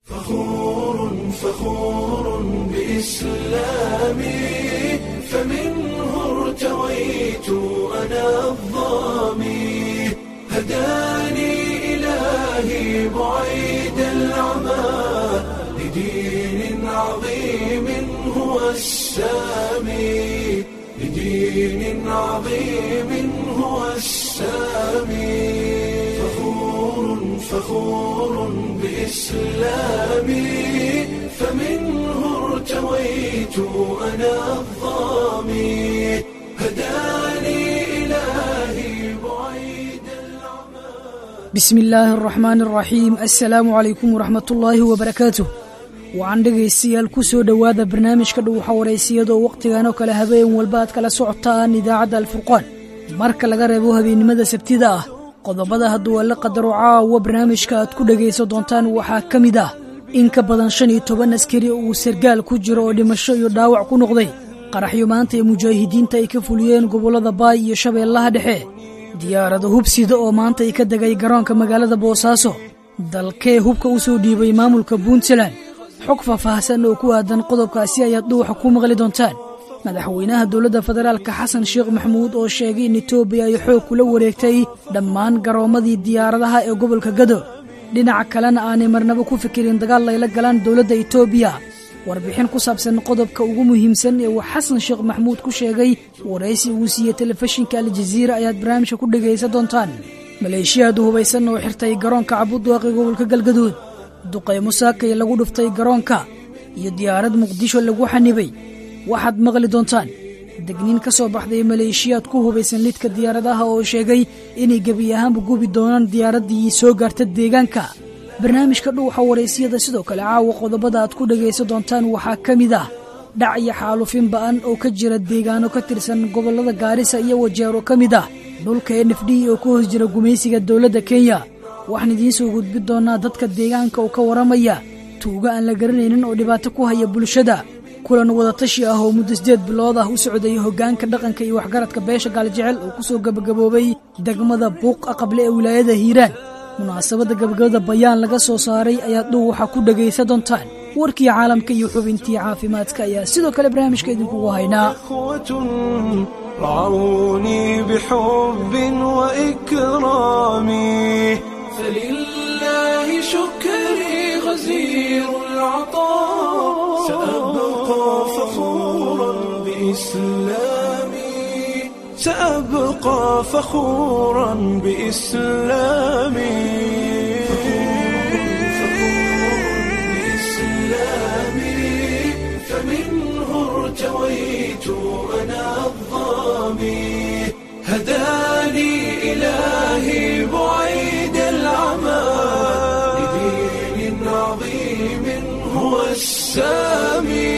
فخور بإسلامي فمنه ارتويت أنا الضامي هداني إلهي بعيد العمى لدين عظيم هو السامي فخور بإسلامي فمنه ارتويت أنا الضامي هداني إلهي بعيد العمى. بسم الله الرحمن الرحيم. السلام عليكم ورحمة الله وبركاته. waxaan dhegaystayaal ku soo dhowaada barnaamijka dhuuxa wareysiyadoo wakhtigan oo kale habeen walba aad kala socotaan idaacadda alfurqaan marka laga reebo habeennimada sabtida ah. qodobada hadduu alla qadaro caawa barnaamijka aad ku dhegaysan doontaan waxaa ka mid ah in ka badan 15 askari uu sargaal ku jiro oo dhimasho iyo dhaawac ku noqday qaraxyo maanta ee mujaahidiinta ay ka fuliyeen gobollada Baay iyo Shabeellaha Dhexe. diyaarado hubsida oo maanta ay ka degay garoonka magaalada Boosaaso. dalkee hubka u soo dhiibay maamulka Puntland. xog faahfaahsan oo ku aadan qodobkaasi ayaad dhuuxa ku maqli doontaan. madaxweynaha dowladda federaalka Xasan Sheekh Maxamuud oo sheegay in Itoobiya ay xoog kula wareegtay dhammaan garoomadii diyaaradaha ee gobolka Gado. dhinaca kalena aanay marnaba ku fikirin dagaal ay la galaan dowladda Itoobiya. warbixin ku saabsan qodobka ugu muhiimsan ee uu Xasan Sheekh Maxamuud ku sheegay waraysi uu siiyay telefishinka Al Jazeera ayaad barnaamijka ku dhagaysan doontaan. maleeshiyadu hubaysan oo xirtay garoonka Cabudwaaqi gobolka Galgaduud. duqeymo saakay lagu dhuftay garoonka iyo diyaarad Muqdisho lagu xanibay. waxaad maqli doontaan degniin ka soo baxday maleeshiyaad ku hubaysan lidka diyaaradaha oo sheegay inay gebi ahaanba gubi doonaan diyaaraddii soo gaarta deegaanka. barnaamijka dhuuxa wareysiyada sidoo kale caawa qodobada aad ku dhagaysan doontaan waxaa ka mid ah dhac iyo xaalufin ba'an oo ka jira deegaano ka tirsan gobollada Gaarisa iyo Wajeero ka mid ah dhulka NFD oo ku hoos jira gumaysiga dowladda Kenya. waxaan idiin soo gudbin doonaa dadka deegaanka oo ka waramaya tuuga aan la garanaynin oo dhibaato ku haya bulshada. kulan wadatashi ah oo muddo 8 bilood ah u socday hoggaanka dhaqanka iyo waxgaradka beesha Gaaljecel oo ku soo gabagaboobay degmada Buuq Aqable ee wilaayada Hiiraan. munaasabada gabagabada bayaan laga soo saaray ayaad dhuuxa ku dhagaysan doontaan. warkii caalamka iyo xubintii caafimaadka ayaa sidoo kale barnaamijka idinkugu haynaa. رعوني بحب وإكرامي فلله شكري غزير العطاء سأبقى فخورا بإسلامي فمنه ارتويت أنا الضامي هداني إلهي بعيد العمى لدين عظيم هو السامي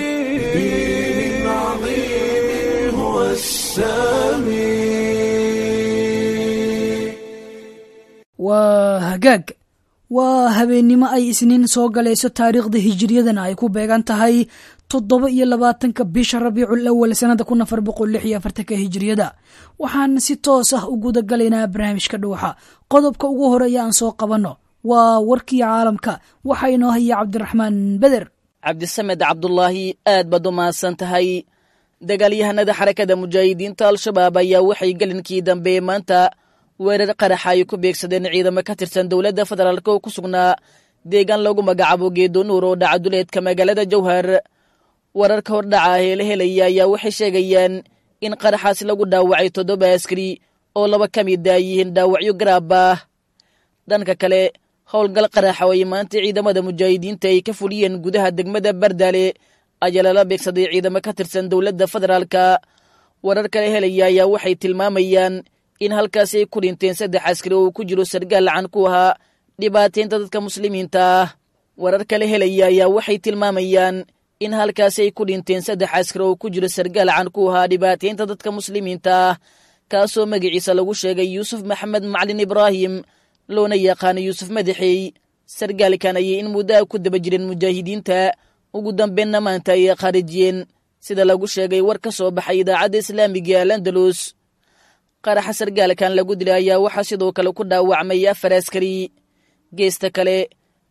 waa hagaag. waa habeennimo ay isniin soo galayso taariikhda hijriyadana ay ku beegan tahay 27 bisha Rabiicul Awwal sanada 1446 hijriyada. waxaan si toos ah u guda galaynaa barnaamijka dhuuxa. qodobka ugu horeeya aan soo qabanno waa warkii caalamka. waxa inoo haya Cabdiraxmaan Beder. Cabdisamed Cabdullaahi aad baad u mahadsan tahay. dagaalyahanada xarakada mujaahidiinta Al-Shabaab ayaa waxay galinkii dambe maanta weerar qaraxa ay ku beegsadeen ciidamo ka tirsan dowladda federaalka oo ku sugnaa deegaan lagu magacaabo Geedo Nuur oo dhaca duleedka magaalada Jowhar. wararka hordhaca ee la helaya ayaa waxay sheegayaan in qaraxaas lagu dhaawacay 7 askari oo 2 ka mid ah yihiin dhaawacyo garaab ah. dhanka kale howlgal qaraxa oo maanta ciidamada mujaahidiinta ay ka fuliyeen gudaha degmada Bardaale ayaa lala beegsaday ciidamo ka tirsan dowladda federaalka. wararka la helaya ayaa waxay tilmaamayaan in halkaas ay ku dhinteen 3 askari oo ku jiro sargaal caan ku ahaa dhibaateynta dadka muslimiinta ah. wararka la helaya ayaa waxay tilmaamayaan in halkaas ay ku dhinteen 3 askari oo ku jiro sargaal caan ku ahaa dhibaateynta dadka muslimiinta ah kaasoo magaciisa lagu sheegay Yuusuf Maxamed Macalin Ibraahim loona yaqaan Yuusuf Madaxi. sargaalkan ayay in muddo ku daba jireen mujaahidiinta ugu dambeynna maanta ay qarijiyeen sida lagu sheegay war ka soo baxay idaacadda islaamiga Al-Andalus. qaraxa sargaalkan lagu dilay ayaa waxaa sidoo kale ku dhaawacmay 4 askari. geesta kale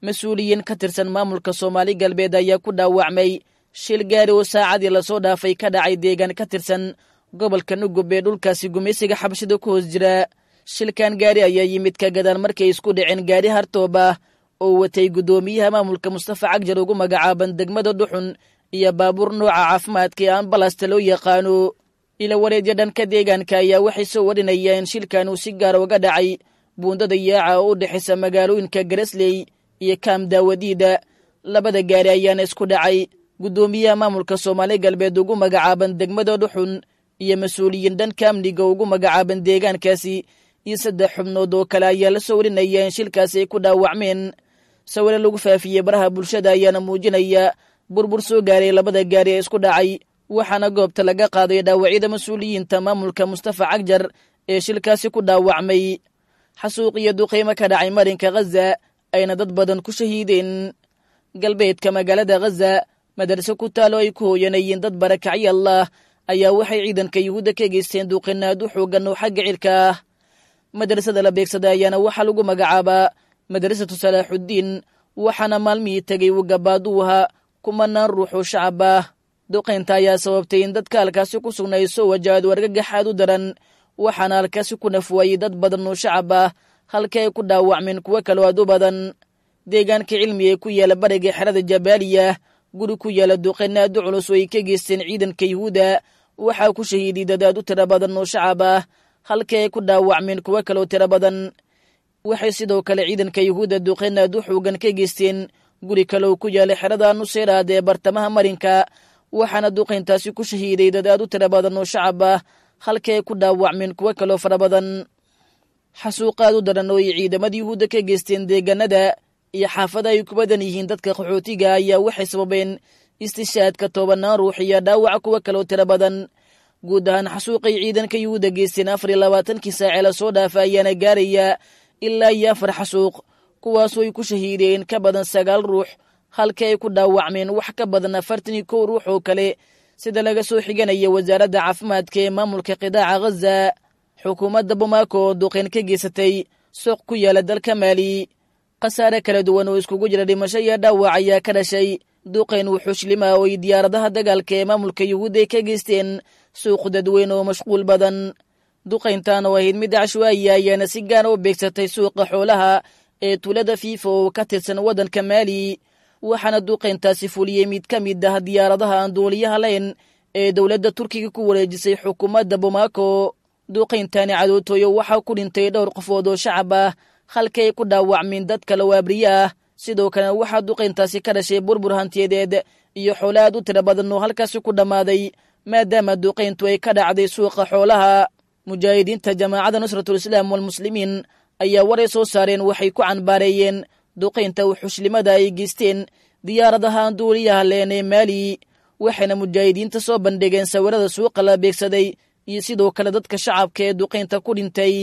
mas-uuliyiin ka tirsan maamulka soomaali galbeed ayaa ku dhaawacmay shil gaari oo saacadii lasoo dhaafay ka dhacay deegaan ka tirsan gobolka nugub ee dhulkaasi gumaysiga xabashida ku hoos jira. shilkan gaari ayaa yimid ka gadaan markay isku dhaceen gaari hartoob ah oo watay guddoomiyaha maamulka Mustafa Cagjar ugu magacaaban degmada Dhuxun iyo baabuur nooca caafimaadka ee ambalaasta loo yaqaano. ila wareedya dhanka deegaanka ayaa waxay soo warinayeen shilkan uu si gaar uga dhacay buundada yaaca oo u dhexaysa magaalooyinka Garesley iyo Kaam Daawadiida. labada gaari ayaana isku dhacay. guddoomiyaha maamulka Soomaali galbeed ugu magacaaban degmada Dhuxun iyo mas-uuliyiin dhanka amniga ugu magacaaban deegaankaasi iyo 3 xubnood oo kale ayaa la soo warinaya in shilkaasi ay ku dhaawacmeen. sawirro lagu faafiyey baraha bulshada ayaana muujinaya burbur soo gaaray labada gaari ee isku dhacay, waxaana goobta laga qaaday dhaawacyada mas-uuliyiinta maamulka Mustafa Cagjar ee shilkaasi ku dhaawacmay. xasuuq iyo duqeymo ka dhacay marinka Gaza ayna dad badan ku shahiideen. galbeedka magaalada Gaza madarasa ku taalo ay ku hooyanayeen dad barakacay Allah ayaa waxay ciidanka Yuhuudda ka geysteen duqeynaad u xoogan oo xagga cirka ah. madrasada la beegsaday ayaana waxaa lagu magacaabaa madrasatu Salaaxudiin, waxaana maalmihii tegay uu gabaaduuha kumanaan ruux oo shacab ah. duqeynta ayaa sababtay in dadka halkaasi ku sugnay soo wajahdo argagax aad u daran, waxaana halkaasi ku nafwaayey dad badan oo shacab ah halka ay ku dhaawacmeen kuwo kaloo aad u badan. deegaanka cilmi ee ku yaala bariga xerada Jabaaliya, guri ku yaala duqeynaad culus oo ay ka geysteen ciidanka Yuhuudda, waxaa ku shahiiday dad aad u tiro badan oo shacab ah halka ay ku dhaawacmeen kuwo kaloo tiro badan. waxay sidoo kale ciidanka Yuhuudda duqeynaad u xoogan ka geysteen guri kale oo ku yaala xerada Nusayraad ee bartamaha marinka, waxaana duqeyntaasi ku shahiiday dad aad u tiro badan oo shacab ah halka ay ku dhaawacmeen kuwo kaloo fara badan. xasuuqaad u daran oo ay ciidamada Yuhuudda ka geysteen deegaanada iyo xaafada ay ku badan yihiin dadka qaxootiga ayaa waxay sababeen istishaadka 10 ruux iyo dhaawac kuwo kaloo tiro badan. guud ahaan xasuuqay ciidanka Yuhuudda geysteen 24 saac la soo dhaafay ayaana gaaraya ilaa 4 xasuuq, kuwaasoo ay ku shahiideen ka badan 9 ruux halka ay ku dhaawacmeen wax ka badan 41 ruux oo kale, sida laga soo xiganaya wasaaradda caafimaadka ee maamulka qidaaca Gaza. xukuumadda Bamako oo duqeyn ka geysatay suuq ku yaala dalka Maali. khasaare kala duwan oo iskugu jira dhimasho iyo dhaawac ayaa ka dhashay duqeyn wuxuushlimaa oo ay diyaaradaha dagaalka ee maamulka Yuhuudda ka geysteen suuq dadweyne oo mashquul badan. duqeyntan oo ahayd mid cashwaaiya ayaana si gaar u beegsatay suuqa xoolaha ee tuulada Fiifo oo ka tirsan waddanka Maali, waxaana duqeyntaasi fuliyey mid ka mid ah diyaaradaha aan duuliyaha lahayn ee dowladda Turkiga ku wareejisay xukuumadda Bamako. duqeyntani cadowtooyo waxaa ku dhintay dhowr qofood oo shacab ah halka ay ku dhaawacmeen dad kale oo abriye ah. sidoo kale waxaa duqeyntaasi ka dhashay burbur hantiyadeed iyo xoolo aad u tiro badan oo halkaasi ku dhammaaday, maadaama duqeyntu ay ka dhacday suuqa xoolaha. mujaahidiinta jamaacadda Nusratul Islaam wal Muslimiin ayaa waray soo saareen waxay ku canbaareeyeen duqeynta wuxuushlimada ay geysteen diyaaradaha aan duuliyaha lahayn ee Maali, waxayna mujaahidiinta soo bandhigeen sawirada suuqa la beegsaday iyo sidoo kale dadka shacabka ee duqeynta ku dhintay.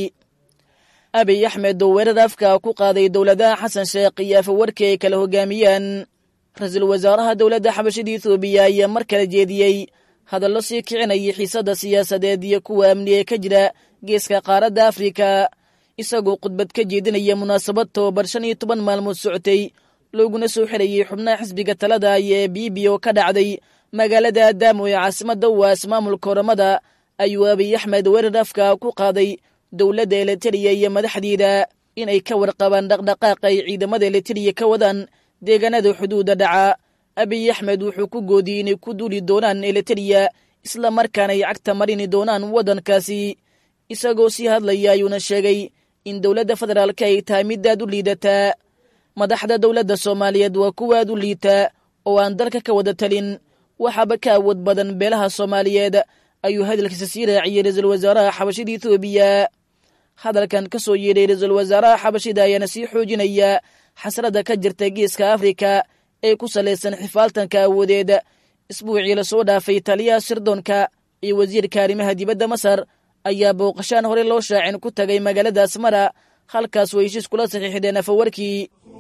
Abiy Ahmed oo weerar afka ku qaaday dowladaha Xasan Sheekh iyo Afwerki ay kala hogaamiyaan. ra'iisul wasaaraha dowladda xabashida Itoobiya ayaa mar kale jeediyey hadallo sii kicinaya xiisadda siyaasadeed iyo kuwa amni ee ka jira geeska qaaradda Afrika, isagoo khudbad ka jeedinaya munaasabad toban 15 maalmood socotay looguna soo xirayay xubnaha xisbiga talada ee BB oo ka dhacday magaalada Adaamo ee caasimadda Waas maamulka Oromada. ayuu Abiy Ahmed weerar afka ku qaaday dowladda Eritrea iyo madaxdiida inay ka warqabaan dhaqdhaqaaqa ay ciidamada Eritrea ka wadaan deegaanada xuduudda dhaca. Abiy Ahmed wuxuu ku goodiyey inay ku duuli doonaan Eritrea isla markaana ay cagta marini doonaan waddankaasi. isagoo sii hadlaya ayuuna sheegay in dowladda federaalka ay tahay mid aad u liidata. madaxda dowladda Soomaaliyeed waa kuwa aad u liita oo aan dalka ka wada talin, waxaaba ka awood badan beelaha Soomaaliyeed, ayuu hadalkiisa sii raaciyey ra'iisul wasaaraha xabashida Itoobiya. hadalkan ka soo yeedhay ra'iisul wasaaraha xabashida ayaana sii xoojinaya xasrada ka jirta geeska Afrika ee ku salaysan xifaaltanka awoodeed. isbuucii la soo dhaafay taliyaha sirdoonka iyo wasiirka arrimaha dibadda Masar ayaa booqashaan hore loo shaacin ku tagay magaalada Asmara, halkaas way heshiis kula saxiixdeen Afwerki.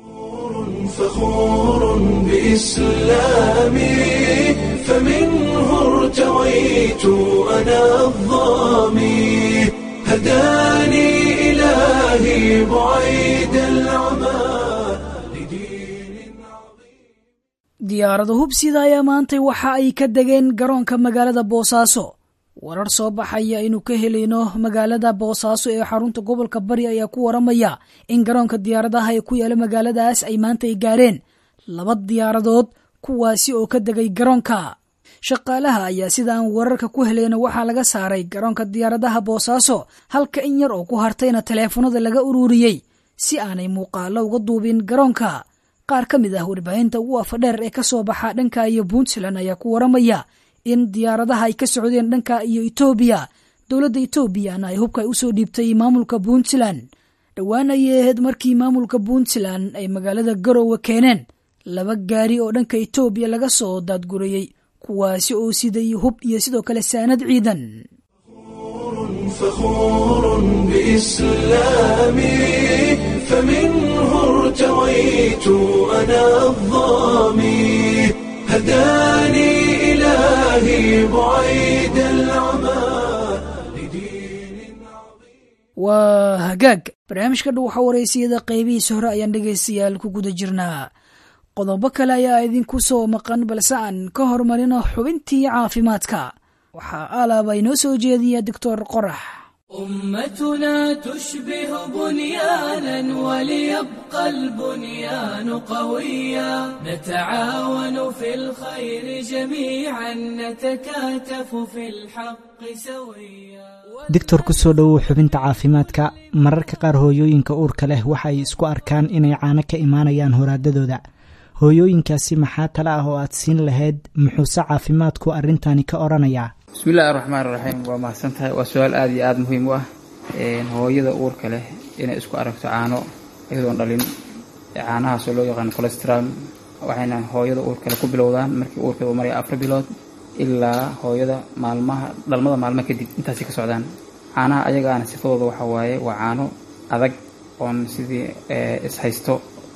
فخور بإسلامي فمنه ارتويت أنا الظامي هداني إلهي بعيد العمى لدين diyaarado hubsida ayaa maantay waxa ay ka degeen garoonka magaalada Boosaaso. warar soo baxaya inuu ka helayno magaalada Boosaaso ee xarunta gobolka Bari ayaa ku waramaya in garoonka diyaaradaha ay ku yaala magaaladaas ay maanta ay gaareen 2 diyaaradood kuwaasi oo ka degay garoonka. shaqaalaha ayaa sidaan wararka ku helayna waxaa laga saaray garoonka diyaaradaha Boosaaso, halka in yar oo ku hartayna teleefanada laga ururiyay si aanay muuqaalo uga duubin garoonka. qaar ka mid ah warbaahinta ugu afdheer ee ka soo baxa dhanka iyo Puntland ayaa ku waramaya in diyaaradaha ay ka socdeen dhanka iyo Itoobiya. dowladda Itoobiyana ay hubka u soo dhiibtay maamulka Puntland. dhawaan ayay ahayd markii maamulka Puntland ay magaalada Garowe keeneen 2 gaari oo dhanka Itoobiya laga soo daadgurayay, kuwaasi oo siday hub iyo sidoo kale saanad ciidan. فخور بإسلامي فمنه ارتويت أنا الظامي هداني إلهي بعيد العمى لدين عظيم. وهجاج barnaamijka waxa wareysiyada qaybihiisa hore ayaan dhageystayaal ku guda jirnaa. qodobo kale ayaa idinku soo maqan balse aan ka hormarino xubintii caafimaadka. waxaa alaaba inoo soo jeediya Dr. Qorax. أمتنا تشبه بنيانا وليبقى البنيان قويا نتعاون في الخير جميعا نتكاتف في الحق سويا. دكتور kusoo dhawow xubinta caafimaadka. mararka qaar hooyooyinka uurka leh waxa ay isku arkaan inay caano ka imaanayaan horaadadooda. hooyooyinkaasi maxaa tala ah oo aad siin lahayd, muxuuse caafimaadku arrintani ka oranayaa? bismillaahi raxmaani raxiim. waa mahadsantahay, waa su-aal aad iyo aad muhiim u ah. hooyada uurka leh inay isku aragto caano iyadoon dhalin, caanahaasoo loo yaqaan cholesterol, waxayna hooyada uurka leh ku bilowdaan markii uurkeeda uu maraya 4 bilood ilaa hooyada dhalmada maalmo kadib, intaasi ka socdaan. caanaha ayagaana sifadooda waxa waaye waa caano adag oon sidii ishaysto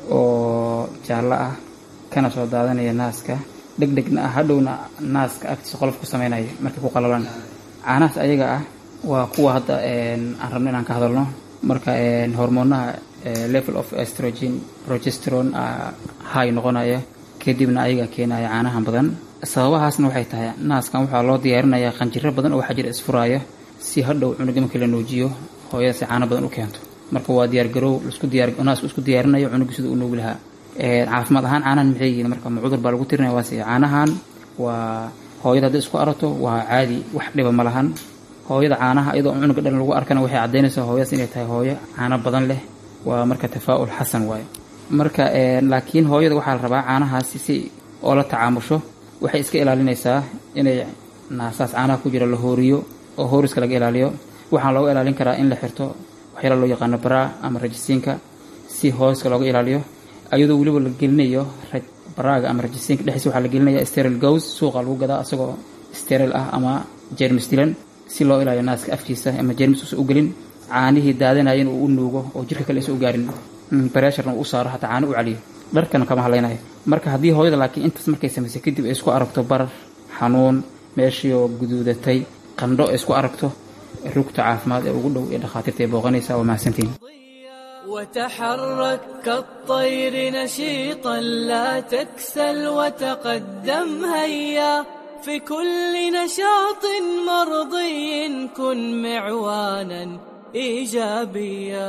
oo jaallo ah, kana soo daadanaya naaska, degdegna ah, hadhowna naaska agtiisa qolof ku sameynaya markay ku qalalaan. caanahaas ayaga ah waa kuwa hadda aan rabno inaan ka hadalno. marka hormoonaha level of estrogen progesterone high noqonaya, kadibna ayaga keenaya caanahan badan. sababahaasna waxay tahay naaskan waxaa loo diyaarinayaa qanjiro badan oo waxaa jira isfuraya si hadhow cunuga markii la nuujiyo hooyada si caano badan u keento. marka waa diyaargarow naasku isku diyaarinayo cunuga sida uu nuugi lahaa. caafimaad ahaan caanahan maxay yihiin? marka cudur baa lagu tirinaya. waase caanahan waa hooyada hadday isku arato waa caadi, wax dhiba ma lahan. hooyada caanaha iyadoo cunuga dhan lagu arkana waxay caddaynaysaa hooyadaas inay tahay hooyo caano badan leh. waa marka tafaa'ul xasan waaye. marka laakiin hooyada waxaa la rabaa caanahaasi si oo la tacaamusho waxay iska ilaalinaysaa inay naasaas caanaha ku jira la hooriyo oo hooriska laga ilaaliyo. waxaan looga ilaalin karaa in la xirto waxyaala loo yaqaano baraa ama rajisiinka si hooska looga ilaaliyo, ayadoo weliba la gelinayo baraaga ama rajisiinka dhexdiisa waxaa la gelinaya sterile gauze. suuqa lagu gadaa asagoo sterile ah ama jeermis dilan si loo ilaaliyo naaska afkiisa ama jeermis uusan u gelin, caanihii daadanayeen uu u nuugo oo jirka kale aysan u gaarin, bareesharna uu u saaro hataa caano u caliyo, dharkana kama hadlaynayo. marka haddii hooyada laakiin intaas markay samaysay kadib ay isku aragto barar, xanuun, meeshii oo guduudatay, qandho ay isku aragto, rugta caafimaad ee ugu dhow ee dhakhaatiirta ay booqanaysaa. waa mahadsantiin. وتحرك كالطير نشيطا لا تكسل وتقدم هيا في كل نشاط مرضي كن معوانا إيجابيا.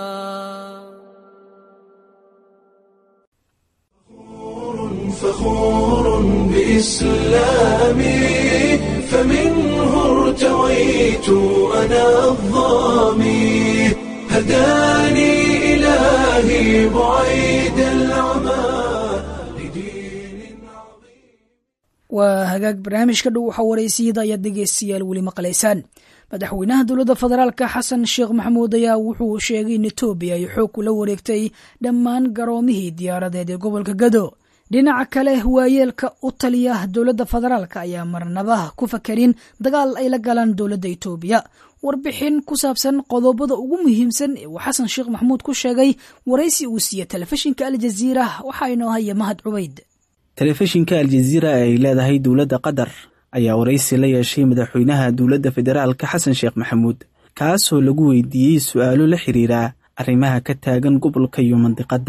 فخور بإسلامي فمنه ارتويت أنا الظامي هداني إلهي بعيد العمى لدين عظيم. وهجاج barnaamijka dhow waxa wareysiyada ayaad dhegeystayaal weli maqlaysaan. madaxweynaha dowladda federaalka xasan sheekh maxamuud ayaa wuxuu sheegay in Itoobiya ay xoog kula wareegtay dhammaan garoomihii diyaaradeed ee gobolka Gado. dhinaca kale waayeelka u taliya dowladda federaalka ayaa marnaba ku fakerin dagaal ay la galaan dowladda Itoobiya. warbixin ku saabsan qodobada ugu muhiimsan ee xasan sheekh maxamuud ku sheegay wareysi uu siiyay telefishinka Al Jazeera waxaa inoo haya Mahad Cubayd. telefishinka Al Jazeera ay leedahay dowladda Qatar ayaa wareysi la yeeshay madaxweynaha dowladda federaalka xasan sheekh maxamuud, kaasoo lagu weydiiyey su'aalo la xiriira arrimaha ka taagan gobolka iyo mandiqada.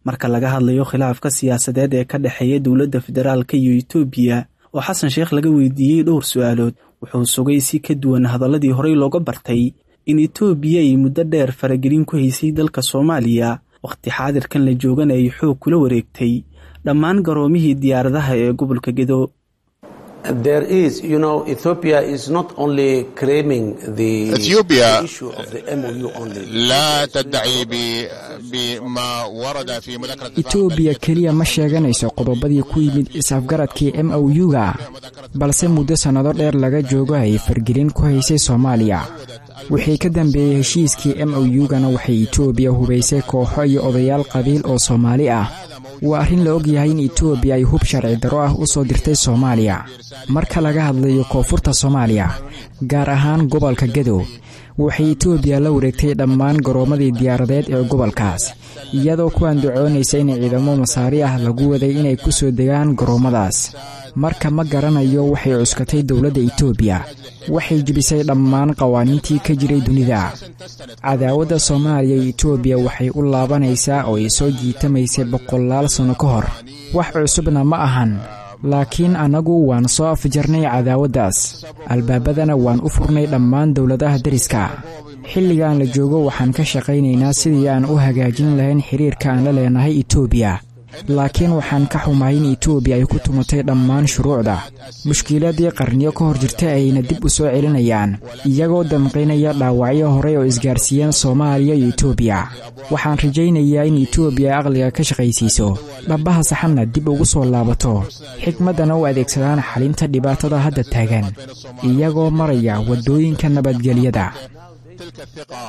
marka laga hadlayo khilaafka siyaasadeed ee ka dhexeeya dowladda federaalka iyo Itoobiya oo xasan sheekh laga weydiiyey dhowr su'aalood wuxuu sugay si ka duwan hadaladii horey looga bartay in Itoobiya ay muddo dheer faragelin ku haysay dalka Soomaaliya waqti xaadirkan la joogana ay xoog kula wareegtay dhammaan garoomihii diyaaradaha ee gobolka Gedo. There is, Ethiopia is not only claiming the issue of the MOU only. لا تدعي بما ورد في مذكرة Ethiopia kaliya ma sheeganayso qodobadii ku yimid isafgaradkii MOU-ga balse muddo sanado dheer laga joogo ay fargelin ku haysay Soomaaliya. wixii ka dambeeyay heshiiskii MOU-gana waxay Ethiopia hubaysay kooxo iyo odayaal qabiil oo Soomaali ah. waa arrin la og yahay in Ethiopia ay hub sharci daro ah u soo dirtay Soomaaliya. marka laga hadlayo koonfurta Soomaaliya gaar ahaan gobolka Gedo waxay Ethiopia la wareegtay dhammaan garoomadii diyaaradeed ee gobolkaas iyadoo ku andacoonaysa in ciidamo masaari ah lagu waday inay ku soo degaan garoomadaas. marka ma garanayo waxay cuskatay dowladda Ethiopia waxay jibisay dhammaan qawaaniintii ka jiray dunida. cadaawadda Soomaaliya iyo Ethiopia waxay u laabanaysaa oo ay soo jiitamaysay boqolaal sano ka hor. wax cusubna ma ahan laakiin anagu waan soo afjarnay cadaawaddaas albaabadana waan u furnay dhammaan dowladaha dariska. xilligan la joogo waxaan ka shaqaynaynaa sidii aan u hagaajin lahayn xiriirka aan la leenahay Ethiopia. laakiin waxaan ka xumahay in Ethiopia ay ku tumatay dhammaan shuruucda. mushkiladii qarniyo ka hor jirtay ayna dib u soo celinayaan iyagoo damqaynaya dhaawacyo hore oo isgaarsiiyeen Soomaaliya iyo Ethiopia. waxaan rajaynayaa in Ethiopia aqliga ka shaqaysiiso dhabaha saxanna dib ugu soo laabato xikmadana u adeegsadaan xalinta dhibaatada hadda taagan iyagoo maraya wadooyinka nabadgelyada. تلك الثقة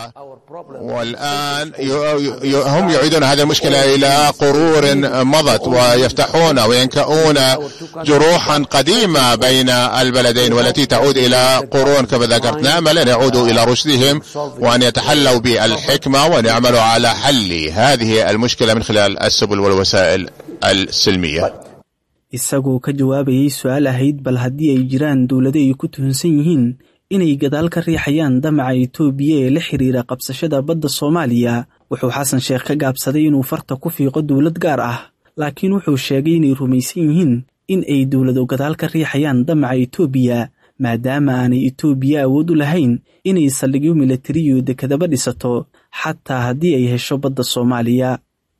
والآن هم يعيدون هذه المشكلة إلى قرور مضت ويفتحون وينكؤون جروحا قديمة بين البلدين والتي تعود إلى قرون كما ذكرت. نأمل أن يعودوا إلى رشدهم وأن يتحلوا بالحكمة وأن يعملوا على حل هذه المشكلة من خلال السبل والوسائل السلمية. isagoo ka jawaabayay su'aal ahayd bal haddii ay jiraan dowlado ay ku tuhunsan yihiin inay gadaal ka riixayaan damaca Itoobiya ee la xiriira qabsashada badda Soomaaliya wuxuu xasan sheekh ka gaabsaday inuu farta ku fiiqo dowlad gaar ah laakiin wuxuu sheegay inay rumaysan yihiin in ay dowlado gadaal ka riixayaan damaca Itoobiya maadaama aanay Itoobiya awood u lahayn inay saldhigyo militariyo dekadaba dhisato xataa haddii ay hesho badda Soomaaliya.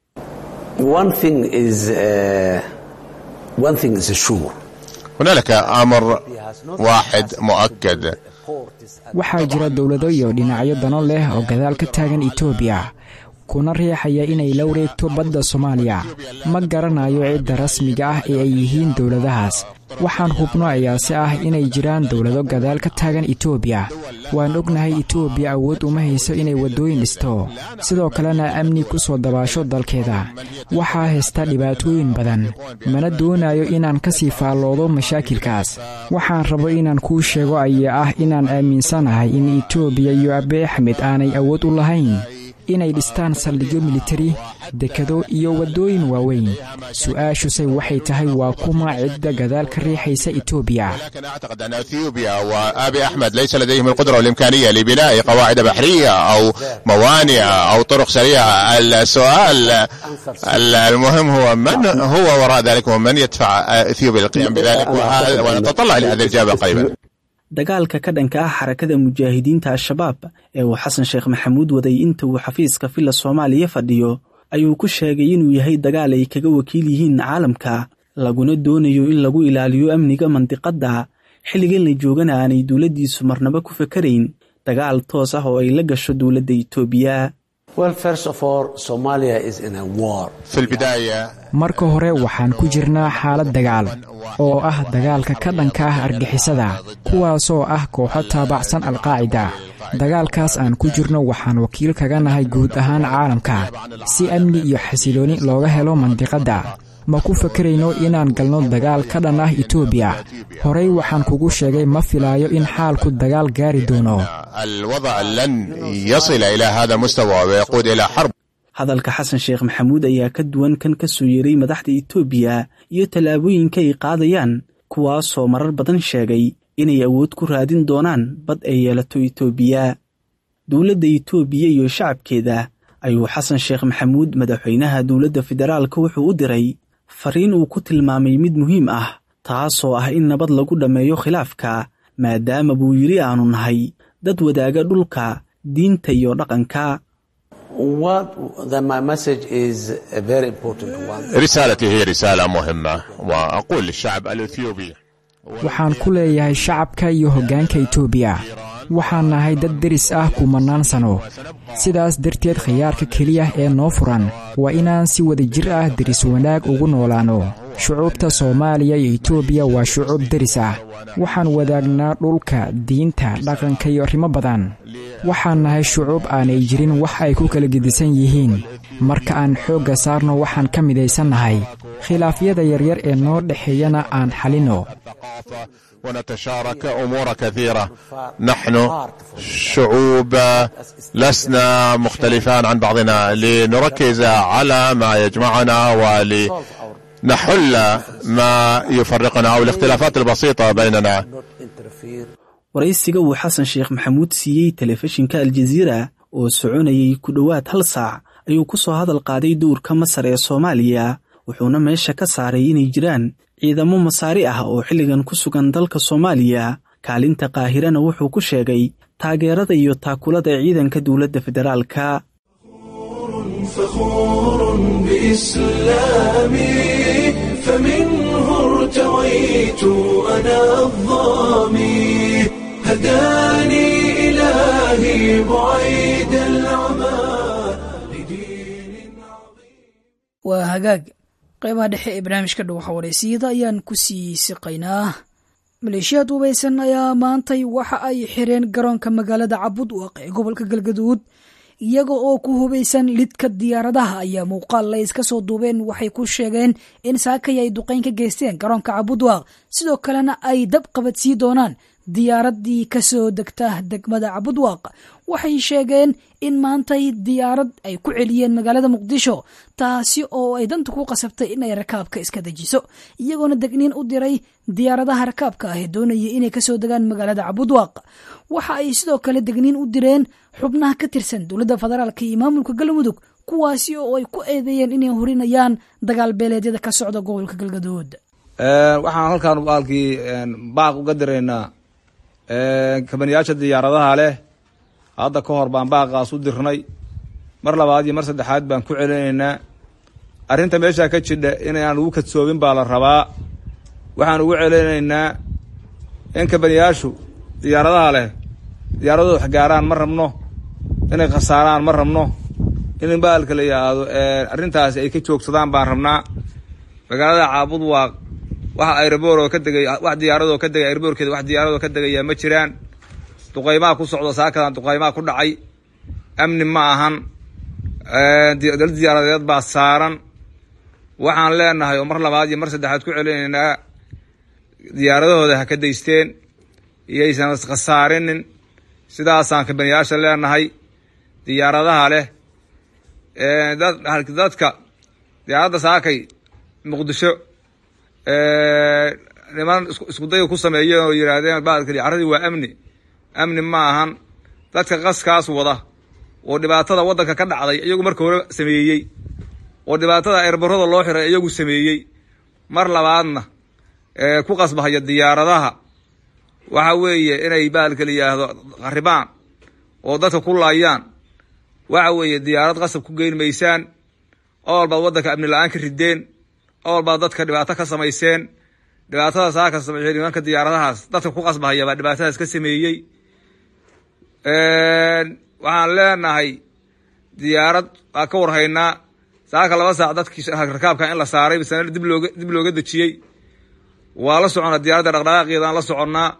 One thing is sure. هنالك أمر واحد مؤكد. waxaa jira dowlado iyo dhinacyo dano leh oo gadaal ka taagan Ethiopia kuna riixaya inay la wareegto badda Soomaaliya. ma garanayo cidda rasmiga ah ee ay yihiin dowladahaas. waxaan hubno ayaase ah inay jiraan dowlado gadaal ka taagan Ethiopia. waan ognahay Ethiopia awood uma hayso inay wadooyin dhisto sidoo kalena amni ku soo dabaasho dalkeeda. waxaa haysta dhibaatooyin badan mana doonayo inaan ka sii faalloodo mashaakilkaas. waxaan rabo inaan kuu sheego ayaa ah inaan aaminsanahay in Ethiopia iyo Abiy Ahmed aanay awood u lahayn inay dhistaan saldhigyo militari dekado iyo wadooyin waaweyn. su'aashuse waxay tahay waa kuma cidda gadaal ka riixaysa Ethiopia. لكن أعتقد أن إثيوبيا وأبي أحمد ليس لديهم القدرة والإمكانية لبناء قواعد بحرية أو موانئ أو طرق سريعة. السؤال المهم هو من هو وراء ذلك ومن يدفع إثيوبيا للقيام بذلك ونتطلع إلى هذه الإجابة قريبا. dagaalka ka dhanka ah xarakada mujaahidiinta al-shabaab ee uu xasan sheekh maxamuud waday inta uu xafiiska filla Soomaaliya fadhiyo ayuu ku sheegay inuu yahay dagaal ay kaga wakiil yihiin caalamka laguna doonayo in lagu ilaaliyo amniga mandiqada xilligan la joogana aanay dowladiisu marnaba ku fakarayn dagaal toos ah oo ay la gasho dowladda Itoobiya. Well, first of all, Somalia is in a war. في البداية marka hore waxaan ku jirnaa xaalad dagaal oo ah dagaalka ka dhanka ah argixisada kuwaasoo ah kooxo taabacsan al-Qaacida. dagaalkaas aan ku jirno waxaan wakiil kaga nahay guud ahaan caalamka si amni iyo xasilooni looga helo mandiqada. ma ku fakarayno inaan galno dagaal ka dhan ah Ethiopia. horey waxaan kugu sheegay ma filaayo in xaalku dagaal gaari doono. الوضع لن يصل إلى هذا المستوى ويقود إلى حرب. hadalka xasan sheekh maxamuud ayaa ka duwan kan ka soo yeeray madaxda Ethiopia iyo talaabooyinka ay qaadayaan kuwaasoo marar badan sheegay inay awood ku raadin doonaan bad ay yeelato Ethiopia. dowladda Ethiopia iyo shacabkeeda ayuu xasan sheekh maxamuud madaxweynaha dowladda federaalka wuxuu u diray fariin uu ku tilmaamay mid muhiim ah taasoo ah in nabad lagu dhammeeyo khilaafka maadaama buu yidhi aanu nahay dad wadaaga dhulka diinta iyo dhaqanka. رسالتي هي رسالة مهمة وأقول للشعب الإثيوبي waxaan ku leeyahay shacabka iyo hoggaanka Itoobiya waxaan nahay dad deris ah kumanaan sano sidaas darteed khiyaarka keliya ee noo furan waa inaan si wada jir ah deris wanaag ugu noolaano. shucuubta Soomaaliya iyo Itoobiya waa shucuub deris ah waxaan wadaagnaa dhulka diinta dhaqanka iyo arrimo badan waxaan nahay shucuub aanay jirin wax ay ku kala gedisan yihiin marka aan xoogga saarno waxaan ka midaysannahay khilaafyada yaryar ee noo dhaxeeyana aan xalino. ونتشارك أمور كثيرة. نحن شعوب لسنا مختلفان عن بعضنا لنركز على ما يجمعنا ولنحل ما يفرقنا أو الاختلافات البسيطة بيننا. waraysiga uu xasan sheekh maxamuud siiyey telefishinka aljaziira oo soconayay ku dhowaad hal saac ayuu ku soo hadal qaaday dowrka Masar ee Soomaaliya wuxuuna meesha ka saaray inay jiraan ciidamo masaari ah oo xilligan ku sugan dalka Soomaaliya. kaalinta Qaahirana wuxuu ku sheegay taageerada iyo taakulada ciidanka dowladda federaalka. فخور بإسلامي فمنه ارتويت أنا الظامي هداني إلهي بعيد العمى لدين عظيم. وهجاج qaybaha dhexe ee barnaamijka dhuuxa wareysiyada ayaan ku sii siqaynaa. maleeshiyaad hubaysan ayaa maantay waxa ay xireen garoonka magaalada Cabudwaaq ee gobolka Galgaduud iyaga oo ku hubaysan lidka diyaaradaha ayaa muuqaal la iska soo duubeen waxay ku sheegeen in saakay ay duqeyn ka geysteen garoonka Cabudwaaq sidoo kalena ay dab qabadsii doonaan diyaaradii ka soo degta degmada Cabudwaaq. waxay sheegeen in maantay diyaarad ay ku celiyeen magaalada Muqdisho taasi oo ay danta ku qasabtay in ay rakaabka iska dajiso iyagoona degniin u diray diyaaradaha rakaabka ah ee doonayay inay ka soo degaan magaalada Cabudwaaq. waxa ay sidoo kale degniin u direen xubnaha ka tirsan dowladda federaalka iyo maamulka Galmudug kuwaasi oo ay ku eedeeyeen inay horinayaan dagaal beeleedyada ka socda gobolka Galgaduud. waxaan halkaan baalkii baaq uga direynaa kabaniyaasha diyaaradaha leh hadda ka hor baan baaqaas u dirnay mar labaad iyo mar saddexaad baan ku celinaynaa arrinta meesha ka jidha inaan ugu kadsoobin baa la rabaa. waxaan ugu celinaynaa in kabaniyaashu diyaaradaha leh diyaaradooda wax gaaraan ma rabno inay khasaaraan ma rabno in baalka la yiraahdo arrintaas ay ka joogsadaan baan rabnaa. magaalada Cabudwaaq waxa aeroboor oo ka degay wax diyaaradoo ka degay aeroboorkeeda wax diyaaradoo ka degaya ma jiraan. duqeymaha ku socdo saakadan duqeymaha ku dhacay amni ma ahan diyaaradeed baa saaran. waxaan leenahay oo mar labaad iyo mar saddexaad ku celinaynaa diyaaradahooda ha ka daysteen iyaysan khasaarinin sidaasaan kabaniyaasha leenahay. diyaaradaha leh dadka diyaaradda saakay Muqdisho niman isku day ku sameeyeen oo yiraahdeen baadka diyaaradii waa amni ma ahan. dadka qaskaas wada oo dhibaatada waddanka ka dhacday iyagu markii hore sameeyey oo dhibaatada airborada loo xiray iyagu sameeyey mar labaadna ku qasbahaya diyaaradaha waxa weeye inay baalka liyaahdo qaribaan oo dadka ku laayaan. waxa weeye diyaarad qasab ku geyn maysaan oo walba waddanka amni la'aan ka rideen oo walba dadka dhibaato ka samayseen. dhibaatada saaka sameeyay nimanka diyaaradahaas dadka ku qasbahaya baa dhibaatadaas ka sameeyey. waxaan leenahay diyaarad waa ka warhaynaa saaka 2 saac dadkii rakaabka in la saaray bisana dib looga dajiyay waa la soconaa diyaaradda dhaqdhaqaaqeedaan la soconnaa.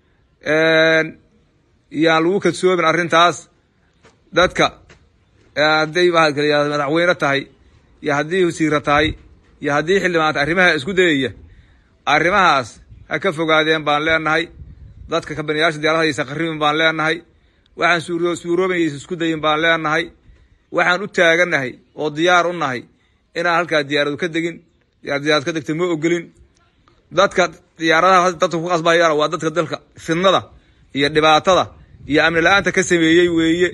yaan lagu kadsoobin arrintaas dadka hadday madaxweyne tahay iyo haddii wasiira tahay iyo haddii xildhibaanta arrimaha isku dayaya arrimahaas ha ka fogaadeen baan leenahay. dadka kabaniyaasha diyaaradaha qarribin baan leenahay. waxaan suuroobayay isku dayin baan leenahay. waxaan u taaganahay oo diyaar u nahay inaan halkaa diyaaradu ka degin diyaarad ka degtay ma ogolin. dadka diyaaradaha dadka ku qasbayaan waa dadka dalka fidnada iyo dhibaatada iyo amni la'aanta ka sameeyey weeye.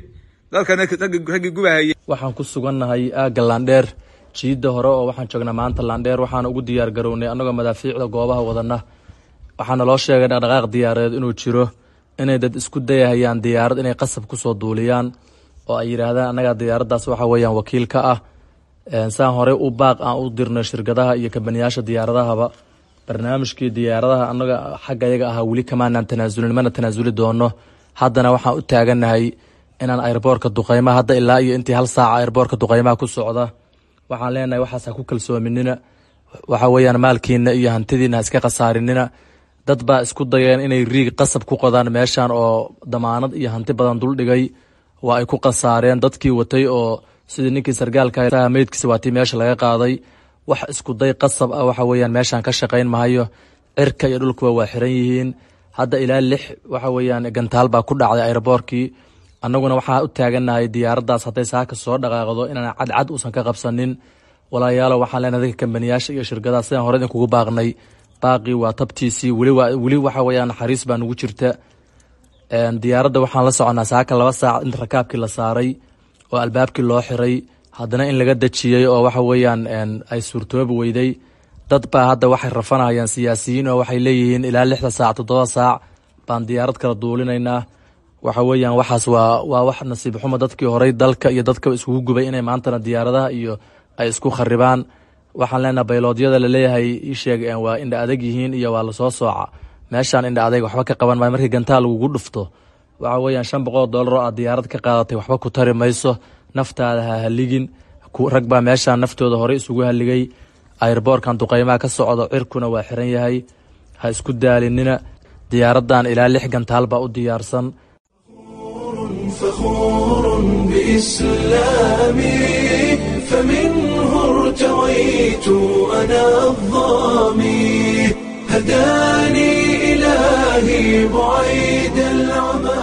dalkana raggii gubahayay. waxaan ku sugannahay aagga laandheer jiidda hore oo waxaan joognaa maanta laandheer waxaana ugu diyaar garownay annagoo madaafiicda goobaha wadana waxaana loo sheegay dhaqdhaqaaq diyaareed inuu jiro inay dad isku dayahayaan diyaarad inay qasab kusoo duuliyaan oo ay yidhaahdaan annagaa diyaaraddaas waxa weeyaan wakiil ka ah saan horey u baaq aan u dirnay shirkadaha iyo kabaniyaasha diyaaradahaba barnaamijkii diyaaradaha annaga xagga ayaga ahaa weli kamaanaan tanaasulin mana tanaasuli doono haddana waxaan u taagannahay inaan airboortka duqaymaha hadda ilaa iyo intii hal saaca airboortka duqaymaha ku socda waxaan leenahay waxaas ha ku kalsoominina waxa weeyaan maalkiina iyo hantidiina ha iska khasaarinina dad baa isku dayeen inay riig qasab ku qodaan meeshan oo damaanad iyo hanti badan duldhigay waa ay ku khasaareen dadkii watay oo sidii ninkii sargaalka meydkiisa waatii meesha laga qaaday wax isku day qasab ah waxa weeyaan meeshaan ka shaqayn mahayo cirka iyo dhulkuba waa xiran yihiin hadda ilaa 6 waxa weeyaan gantaal baa ku dhacday airboortkii annaguna waxaa u taagannahay diyaaraddaas hadday saaka soo dhaqaaqdo inaan cadcad uusan ka qabsanin walaayaalo waxaan leenahay dadka kambaniyaasha iyo shirkadaha sidaan hore idinkugu baaqnay baaqii waa tabtiisii weli waxa weeyaan naxariis baa nugu jirta diyaaradda waxaan la soconaa saaka 2 saac inta rakaabkii la saaray oo albaabkii loo xiray haddana in laga dejiyey oo waxa weeyaan ay suurtoobi weyday dad baa hadda waxay rafanayaan siyaasiyiin oo waxay leeyihiin ilaa 6 saac 7 saac baan diyaarad kala duulinaynaa waxa weeyaan waxaas waa wax nasiib xumo dadkii horey dalka iyo dadka isugu gubay inay maantana diyaaradaha iyo ay isku kharibaan waxaan leenahay bayloodyada la leeyahay ii sheeg waa indha adag yihiin iyo waa lasoo sooca meeshaan indha adag waxba ka qaban maayo markii gantaal lagugu dhufto waxa weeyaan $500 oo aad diyaarad ka qaadatay waxba ku tari mayso naftaada ha haligin rag baa meeshaan naftooda hore isugu haligay airboorkan duqaymaha ka socdo cirkuna waa xiran yahay ha isku daalinina diyaaraddan ilaa 6 gantaal baa u diyaarsan فخور بإسلامي فمنه ارتويت أنا الظامي هداني إلهي بعيد العمى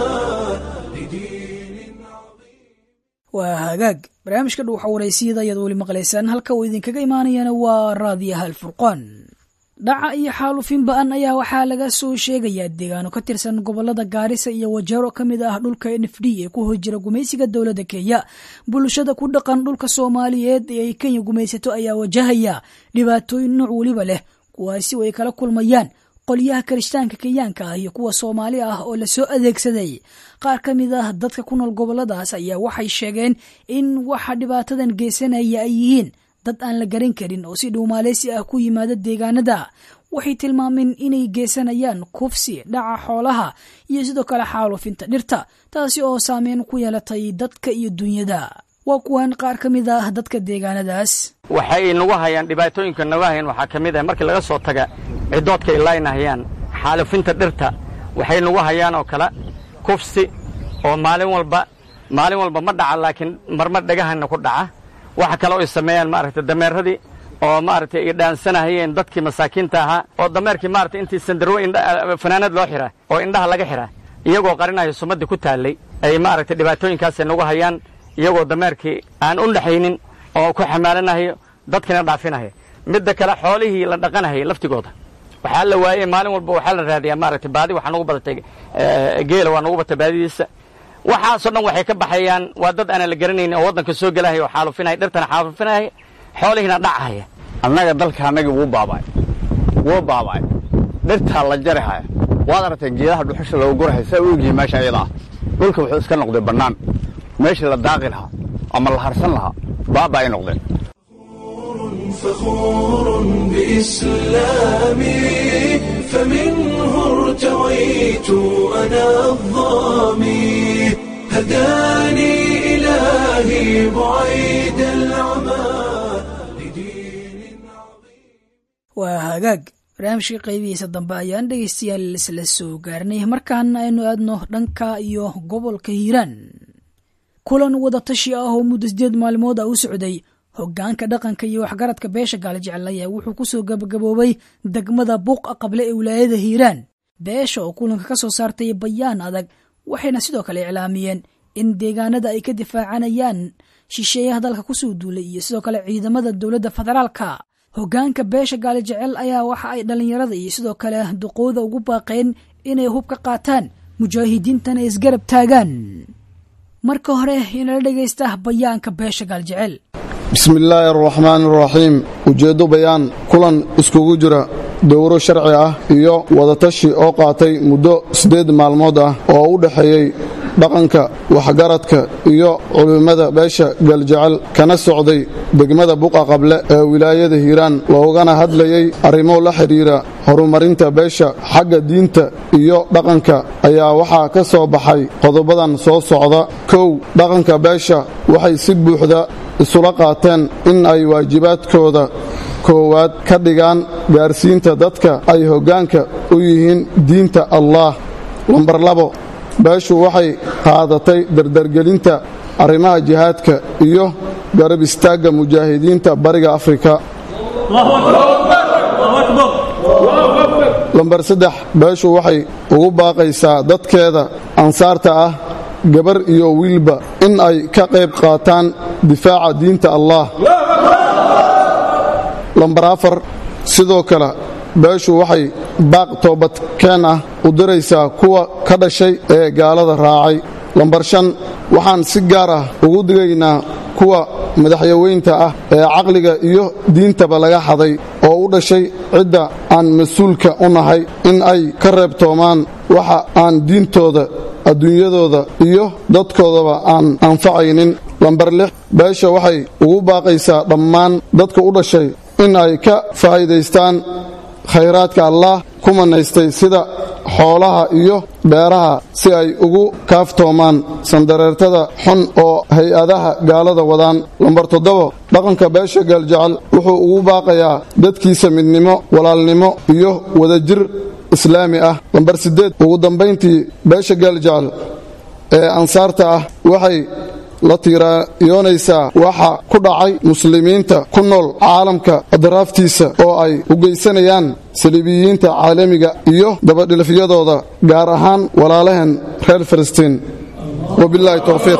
waa hagaag barnaamijka dhuuxa waraysiyada ayaad weli maqlaysaan halka uu idinkaga imaanayana waa raadiyaha alfurqaan dhaca iyo xaalufin ba-an ayaa waxaa laga soo sheegayaa deegaano ka tirsan gobolada gaarisa iyo wajeero ka mid ah dhulka NFD ee ku hojira gumaysiga dowladda Kenya bulshada ku dhaqan dhulka Soomaaliyeed ee Kenya gumaysato ayaa wajahaya dhibaatooyin nooc waliba leh kuwaasi oo ay kala kulmayaan qolyaha Kirishtaanka Kenyaanka ah iyo kuwa Soomaali ah oo la soo adeegsaday qaar ka mid ah dadka ku nool goboladaas ayaa waxay sheegeen in waxa dhibaatadan geysanaya ay yihiin dad aan la garan karin oo si dhuumaaleysi ah ku yimaada deegaanada waxay tilmaameen inay geysanayaan kufsi dhaca xoolaha iyo sidoo kale xaalufinta dhirta taasi oo saameyn ku yeelatay dadka iyo dunyada waa kuwan qaar ka mid ah dadka deegaanadaas waxay nagu hayaan dhibaatooyinka nagu hayaan waxaa ka mid ah markii laga soo taga cidoodka ilaynahayaan xaalufinta dhirta waxay nagu hayaan oo kala kufsi oo maalin walba ma dhaca laakiin marmar dhagahana ku dhaca waxa kale oo ay sameeyaan maaragtay dameeradii oo maaragtay ay dhaansanahayeen dadkii masaakiinta ahaa oo dameerkii maaragtay intii sandarwo fanaanad loo xiraa oo indhaha laga xiraa iyagoo qarinayo sumadii ku taallay ay maaragtay dhibaatooyinkaas nagu hayaan iyagoo dameerkii aan u dhaxaynin oo ku xamaalanayo dadkina dhaafinayo midda kale xoolihii la dhaqanahay laftigooda waxaa la waayey maalin walba waxaa la raadiyaa maaragtay baadi waxaa nagu badatay geela waa nagu batay baadidiisa waxaasoo dhan waxay ka baxayaan waa dad aanan la garanaynin oo waddanka soo gelahaya oo xaalufinaya dhirtana xaalufinaya xoolihiina dhacahaya annaga dalka annagii wuu baaba'ay dhirtaa la jarihaya waad aragtay geedaha dhuxusha loogu gurahaya saa u ogyihiin meesha iyada ah dhulka wuxuu iska noqday bannaan meeshii la daaqi lahaa ama la harsan lahaa baaba ay noqdeen فخور بإسلامي فمنه ارتويت أنا الظامي هداني إلهي بعيد العمى waa hagaag barnaamijka qaybihiisa dambe ayaan dhegaystayaal isla soo gaarnay markaana aynu aadno dhanka iyo gobolka hiiraan kulan wadatashi ah oo muddo 8 maalmood u socday hoggaanka dhaqanka iyo waxgaradka beesha gaalajecel ayaa wuxuu ku soo gabagaboobay degmada buuqa qable ee wilaayada hiiraan beesha oo kulanka ka soo saartay bayaan adag waxayna sidoo kale iclaamiyeen in deegaanada ay ka difaacanayaan shisheeyaha dalka ku soo duulay iyo sidoo kale ciidamada dowladda federaalka hoggaanka beesha gaalajecel ayaa waxa ay dhalinyarada iyo sidoo kale duqooda ugu baaqeen inay hub ka qaataan mujaahidiintana isgarab taagaan marka hore inala dhegaysta bayaanka beesha gaaljecel. bismillaahi araxmaani araxiim. ujeeddo bayaan kulan iskugu jira dowro sharci ah iyo wadatashi oo qaatay muddo 8 maalmood ah oo u dhaxeeyey dhaqanka waxgaradka iyo culimmada beesha gaaljecel kana socday degmada buqa qable ee wilaayada hiiraan loogana hadlayay arrimo la xidhiira horumarinta beesha xagga diinta iyo dhaqanka ayaa waxaa ka soo baxay qodobadan soo socda. 1. dhaqanka beesha waxay si buuxda isula qaateen in ay waajibaadkooda koowaad ka dhigaan gaarsiinta dadka ay hoggaanka u yihiin diinta allah. lambar 2. beeshu waxay qaadatay dardargelinta arrimaha jihaadka iyo garab istaagga mujaahidiinta bariga afrika. lambar 3. beeshu waxay ugu baaqaysaa dadkeeda ansaarta ah gabar iyo wiilba in ay ka qayb qaataan difaaca diinta allah. lambar 4. sidoo kale beeshu waxay baaq toobadkeen ah u diraysaa kuwa ka dhashay ee gaalada raacay. lambar 5. waxaan si gaar ah ugu digaynaa kuwa madaxyaweynta ah ee caqliga iyo diintaba laga xaday oo u dhashay cidda aan mas-uulka u nahay in ay ka reebtoomaan waxa aan diintooda adduunyadooda iyo dadkoodaba aan anfacaynin. lambar 6. beesha waxay ugu baaqaysaa dhammaan dadka u dhashay in ay ka faa'iidaystaan khayraadka allah ku manaystay sida xoolaha iyo beeraha si ay ugu kaaftoomaan sandareertada xun oo hay-adaha gaalada wadaan. lambar 7. dhaqanka beesha gaaljecel wuxuu ugu baaqayaa dadkiisa midnimo, walaalnimo iyo wadajir islaami ah. lambar 8. ugu dambayntii beesha gaaljecel ee ansaarta ah waxay la tiirayoonaysaa waxa ku dhacay muslimiinta ku nool caalamka adraaftiisa oo ay u geysanayaan saliibiyiinta caalamiga iyo dabadhilifyadooda gaar ahaan walaalaheen reer falastiin. wabilaahi towfiiq.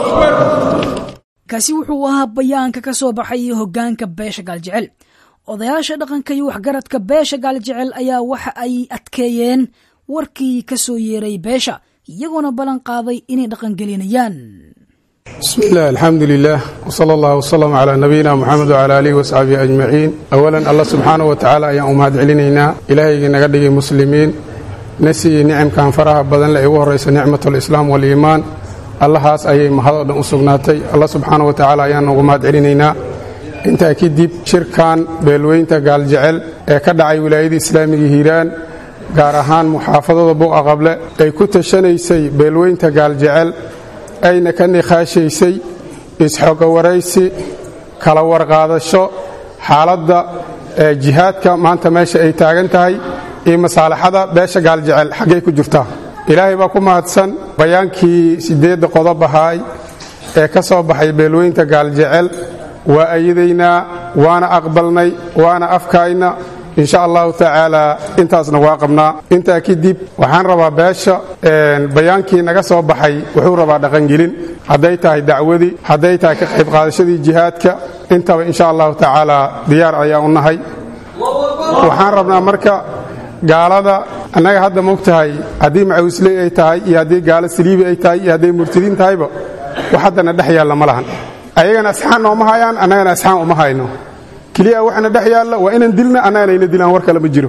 kaasi wuxuu ahaa bayaanka ka soo baxay hoggaanka beesha gaaljecel. odayaasha dhaqanka iyo waxgaradka beesha gaaljecel ayaa waxa ay adkeeyeen warkii ka soo yeeray beesha iyagoona ballan qaaday inay dhaqangelinayaan. بسم الله الحمد لله وصلى الله وسلم على نبينا محمد وعلى آله وصحبه أجمعين. أولا الله سبحانه وتعالى يا أمهات علينا إلهي نقدي مسلمين نسي نعم كان فرها بدن لأيوه رئيس نعمة الإسلام والإيمان الله هاس أي مهضة أسقناتي الله سبحانه وتعالى يا أمهات علينا انت أكيد ديب شركان بلوين تقال جعل كدعي ولاية إسلامي هيران قارهان محافظة بوقع قبل أي كنت شنيسي بلوين تقال جعل ayna ka niqaashaysay isxooga waraysi kala warqaadasho xaaladda jihaadka maanta meesha ay taagan tahay iyo masaalaxada beesha gaaljecel xaggay ku jirtaa. ilaahay baa ku mahadsan bayaankii 8 qodob ahaay ee ka soo baxay beelweynta gaaljecel waa ayadaynaa waana aqbalnay waana afkaayna إن شاء الله تعالى intaasna waa qabnaa. intaa kadib waxaan rabaa beesha bayaankii naga soo baxay wuxuu rabaa dhaqangelin hadday tahay dacwadii hadday tahay ka qayb qaadashadii jihaadka intaba in sha Allah ta'ala diyaar ayaa u nahay. waxaan rabnaa marka gaalada annaga hadda moogtahay haddii macawisley ay tahay iyo haddii gaalo saliibi ay tahay iyo hadday murtadiin tahayba wax haddana dhex yaalla ma lahan. ayagana asxaan nooma hayaan annagana asxaan uma hayno. kaliya waxna dhex yaalla waa inaan dilna annagana dilaan war kale ma jiro.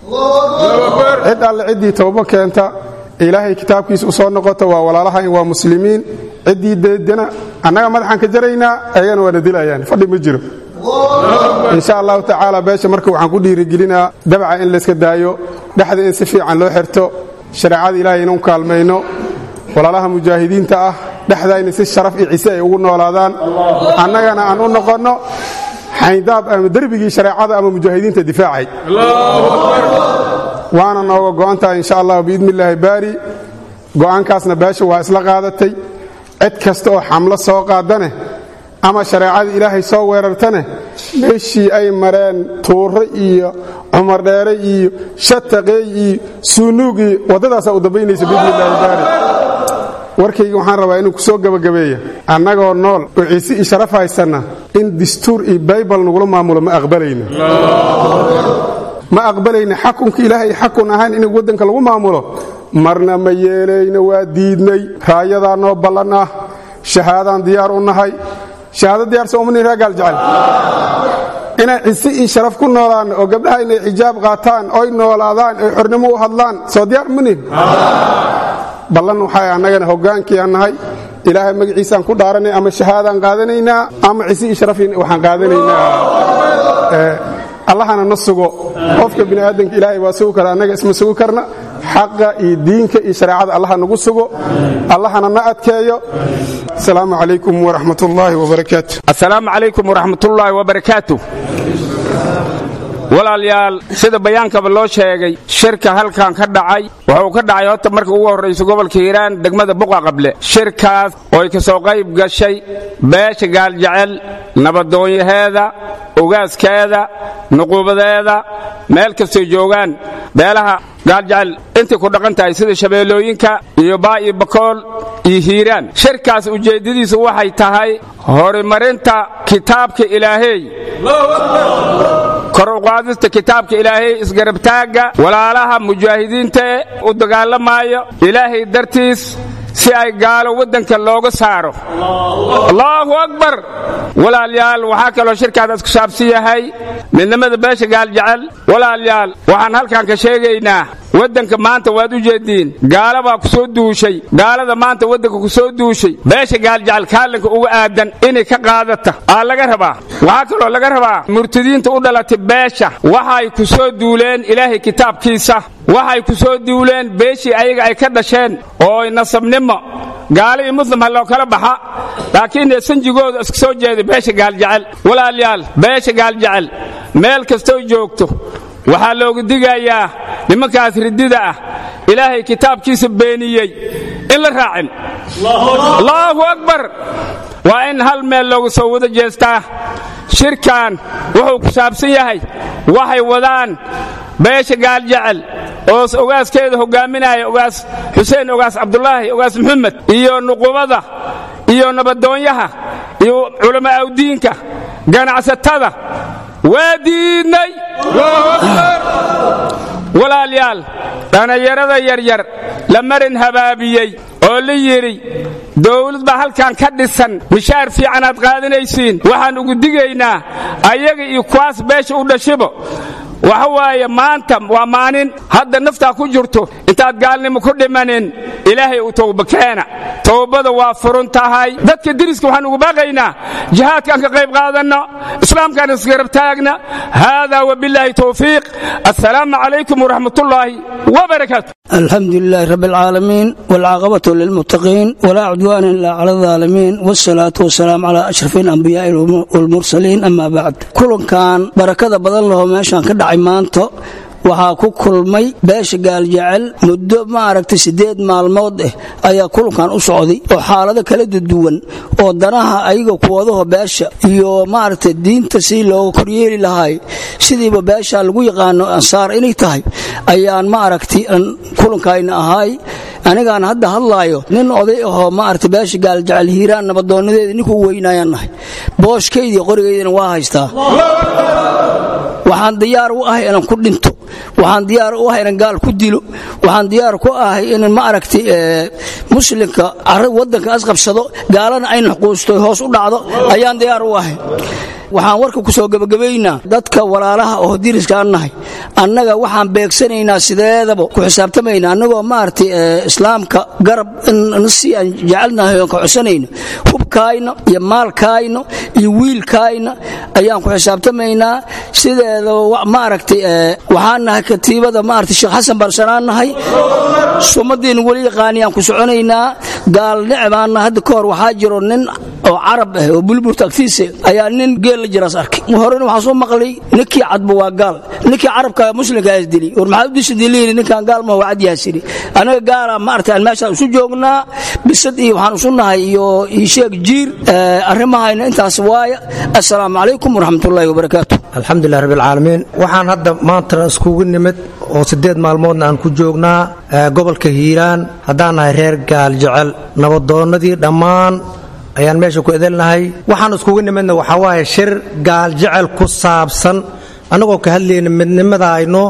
cid alle ciddii tooba keenta ilaahay kitaabkiisa u soo noqota waa walaalahayn waa muslimiin ciddii deedana annaga madaxan ka jaraynaa ayagana waana dilayaan fadhi ma jiro. in sha allahu tacaala beesha marka waxaan ku dhiirigelinaa dabca in layska daayo dhexda in si fiican loo xirto shareecada ilaahay inuu kaalmayno walaalaha mujaahidiinta ah dhexdayna si sharaf iyo ciise ay ugu noolaadaan annagana aan u noqonno xayndaab ama darbigii shareecada ama mujaahidiinta difaacay. waana nooga go'antahay insha Allah biidni illaahi baari go'aankaasna beesha waa isla qaadatay cid kasta oo xamlo soo qaadane ama shareecada ilaahay soo weerartane meeshii ay mareen tuuro iyo cumar dheere iyo shataqeey iyo sunuug iyo waddadaas u dambaynaysa biidni illaahi baari. warkayga waxaan rabaa inuu ku soo gabagabeeyo annagoo nool oo ciise iyo sharaf haysana in dastuur iyo bible nagula maamulo ma aqbalayno. ma aqbalayna xakunka ilaahay xakun ahaan in wadanka lagu maamulo marna ma yeelayno waa diidnay raayadaa noo ballan ah shahaadaan diyaar u nahay shahaado diyaarsan uma nihin reer gaaljecel inay cisi iyo sharaf ku noolaan oo gabdhaha inay xijaab qaataan oy noolaadaan oy xornimo u hadlaan soo diyaar uma nihin ballan waxay annagana hoggaankii aan nahay ilaahay magaciisaan ku dhaaranay ama shahaadaan qaadanaynaa ama cisi iyo sharaf waxaan qaadanaynaa allahana na sugo qofka bini aadamka ilaahay waa sugi kara annaga isma sugi karna xaqa iyo diinka iyo shareecada allaha nagu sugo allahana na adkeeyo asalaamu calaykum waraxmatullaahi wabarakaatu assalaamu calaykum waraxmatullaahi wabarakaatu walaalayaal sida bayaankaba loo sheegay shirka halkan ka dhacay wuxuu ka dhacay horta marka ugu horraysa gobolka hiiraan degmada buqa qable shirkaas oo ay ka soo qayb gashay beesha gaaljecel nabadoonyaheeda ogaaskeeda nuquubadeeda meel kastoo joogaan beelaha gaaljecel intay ku dhaqan tahay sida shabeellooyinka iyo baa iyo bakool iyo hiiraan shirkaas ujeeddadiisu waxay tahay horumarinta kitaabka ilaahay kor u qaadista kitaabka ilaahay isgarabtaagga walaalaha mujaahidiinta ee u dagaalamaayo ilaahay dartiis si ay gaalo waddanka looga saaro allaahu akbar walaalyaal waxaa kaloo shirkaadaas ku saabsan yahay midnimada beesha gaaljecel walaalyaal waxaan halkan ka sheegaynaa waddanka maanta waad u jeediin gaala baa ku soo duushay gaalada maanta waddanka ku soo duushay beesha gaaljecel kaalinka uga aadan inay ka qaadata aa laga rabaa waxaa kaloo laga rabaa murtadiinta u dhalatay beesha waxay ku soo duuleen ilaahay kitaabkiisa waxay ku soo duuleen beeshii ayaga ay ka dhasheen oo nasabnimo gaalo iyo muslim ha loo kala baxa laakiin sanjigooda iska soo jeeday beesha gaaljecel walaalyaal beesha gaaljecel meel kastoo joogto waxaa looga digayaa nimankaas ridida ah ilaahay kitaabkiisa beeniyey in la raacin allaahu akbar waa in hal meel looga soo wada jeestaa shirkan wuxuu ku saabsan yahay waxay wadaan beesha gaaljecel oo ogaaskeeda hogaaminaya ogaas xuseen ogaas cabdulaahi ogaas maxamed iyo nuqubada iyo nabadoonyaha iyo culamaa udiinka ganacsatada waa diidnay walaalyaal dhallinyarada yaryar la marin habaabiyey oo la yidhi dawlad baa halkan ka dhisan mishaar fiican aad qaadanaysiin waxaan ugu digaynaa ayaga iyo kuwaas beesha u dhashibo waxa waaye maanta waa maalin hadda naftaa ku jirto intaad gaalnimo ku dhimanin ilaahay u towba keena towbada waa furun tahay dadka deriska waxaan ugu baaqaynaa jihaadkaan ka qayb qaadanno islaamkaan isgarab taagna haadaa wabilaahi towfiiq assalaamu calaykum waraxmatullaahi wabarakaatu الحمد لله رب العالمين والعاقبة للمتقين ولا عدوان إلا على الظالمين والصلاة والسلام على أشرف الأنبياء والمرسلين أما بعد كل كان بركة بدل له ماشان كدع إيمانته waxaa ku kulmay beesha gaaljecel muddo maaragtay 8 maalmood ayaa kulankan u socday oo xaalado kala duwan oo danaha ayaga kuwadaha beesha iyo maaragtay diinta si loo koryeeli lahaay sidiiba beesha lagu yaqaan ansaar inay tahay ayaan maaragtay kulankayna ahay anigaan hadda hadlaayo nin oday ah maaragtay beesha gaaljecel hiiraan nabadoonadeeda ninkuu weynaayanahay booshkeedii qorigeedina waa haystaa waxaan diyaar u ahay inaan ku dhinto waxaan diyaar u ahay inaan gaal ku dilo waxaan diyaar ku ahay inaan ma aragtay muslimka arag wadanka asqabsado gaalana ay xuquusto hoos u dhacdo ayaan diyaar u ahay waxaan warka ku soo gabagabeynaa dadka walaalaha oo diriska nahay annaga waxaan beegsanaynaa sideedaba ku xisaabtamaynaa annagoo maartay islaamka garab in si aan jecelnahay oo ka codsanayno hubkaayna iyo maalkaayna iyo wiilkaayna ayaan ku xisaabtamaynaa sideeda maaragtay waxaan nahay katiibada maartay Sheekh Xasan Barsanaan nahay sumadeen wali yaqaaniyaan ku soconaynaa gaal nicbaana hadda ka hor waxaa jiro nin oo carab ah oo bulbur tagtiise ayaa nin geel la jiras arkay horena waxa soo maqlay ninkii cadba waa gaal ninkii carabka muslimka ay dili war maxaa u disdileen ninkan gaal ma wacad yaasiri anaga gaala maartay aan meesha isu joognaa bisad iyo waxaan isu nahay iyo sheeg jiir arrimahayna intaas waaya assalaamu calaykum waraxmatullaahi wabarakaatuh alxamdulillahi rabbil caalamiin waxaan hadda maanta iskugu nimid oo 8 maalmoodna aan ku joognaa gobolka Hiiraan haddaan nahay reer gaaljecel nabadoonadii dhammaan ayaan meesha ku edelnahay waxaan iskugu nimidna waxa waaye shir gaaljecel ku saabsan anagoo ka hadlayna midnimada ayno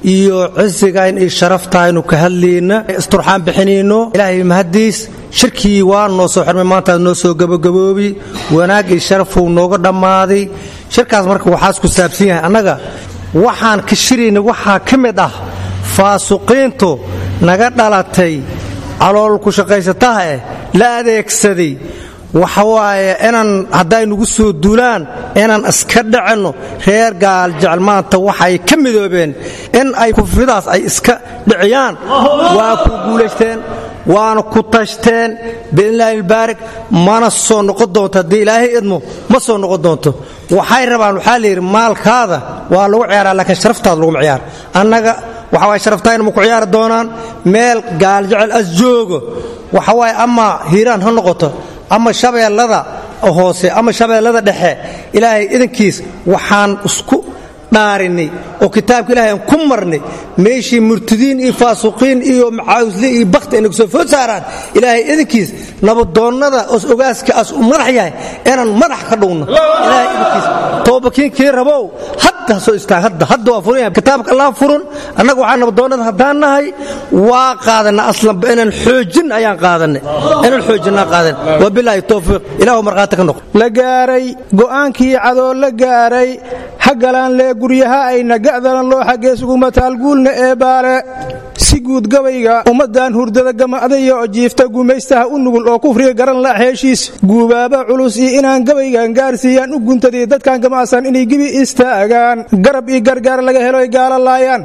iyo cisigayn iyo sharaftaynu ka hadlayna isturxaan bixinayno ilaahay mahadiis shirkii waa noo soo xirmay maanta noo soo gabagaboobi wanaag iyo sharafuu nooga dhammaaday shirkaas marka waxaas ku saabsan yahay annaga waxaan ka shirayna waxaa ka mid ah faasuqiintu naga dhalatay calool ku shaqaysataha la adeegsaday waxa waaye inaan hadday nagu soo duulaan inaan iska dhacinno reer gaal jecel maanta waxay ka midoobeen in ay kufridaas ay iska dhiciyaan waa ku guulaysteen waana ku tashteen biilaahi albaarik mana soo noqon doonto haddii ilaahay idmo ma soo noqon doonto waxay rabaan waxaa la yidhi maalkaada waa lagu ciyaaraa laakiin sharaftaada laguma ciyaar annaga waxa waay sharaftayna ma ku ciyaari doonaan meel gaal jecel as joogo waxa waaye ama hiiraan ha noqoto ama shabeellada hoose ama shabeellada dhexe ilaahay idankiis waxaan isku dhaarinay oo kitaabka ilaahay aan ku marnay meeshii murtadiin iyo faasuqiin iyo macaawisle iyo bakti ay nagu soo food saaraan ilaahay idankiis nabadoonnada os ogaaska as u madax yahay inaan madax ka dhowno ilaahay idankiis toobakiinkii rabow hadda soo istaag hadda waa furan yahay kitaabka allah furun annaga waxaan nabadoonnada haddaan nahay waa qaadanay aslanba inaan xoojin ayaan qaadanay inaan xoojinaa qaadan wabilaahi towfiiq ilaahu markhaati ka noqo la gaaray go'aankii cadoo la gaaray hagalaan lee guryaha ayna ga'dalan loo xaggeesuguma taalguulna ee baale si guud gabayga ummaddan hurdada gama'daya oo jiifta gumaystaha u nugul oo kufriga garan la heshiis guubaaba culus iyo inaan gabaygan gaarsiiyaan u guntaday dadkan gamacsan inay gibi istaagaan garab iyo gargaar laga helo ay gaala laayaan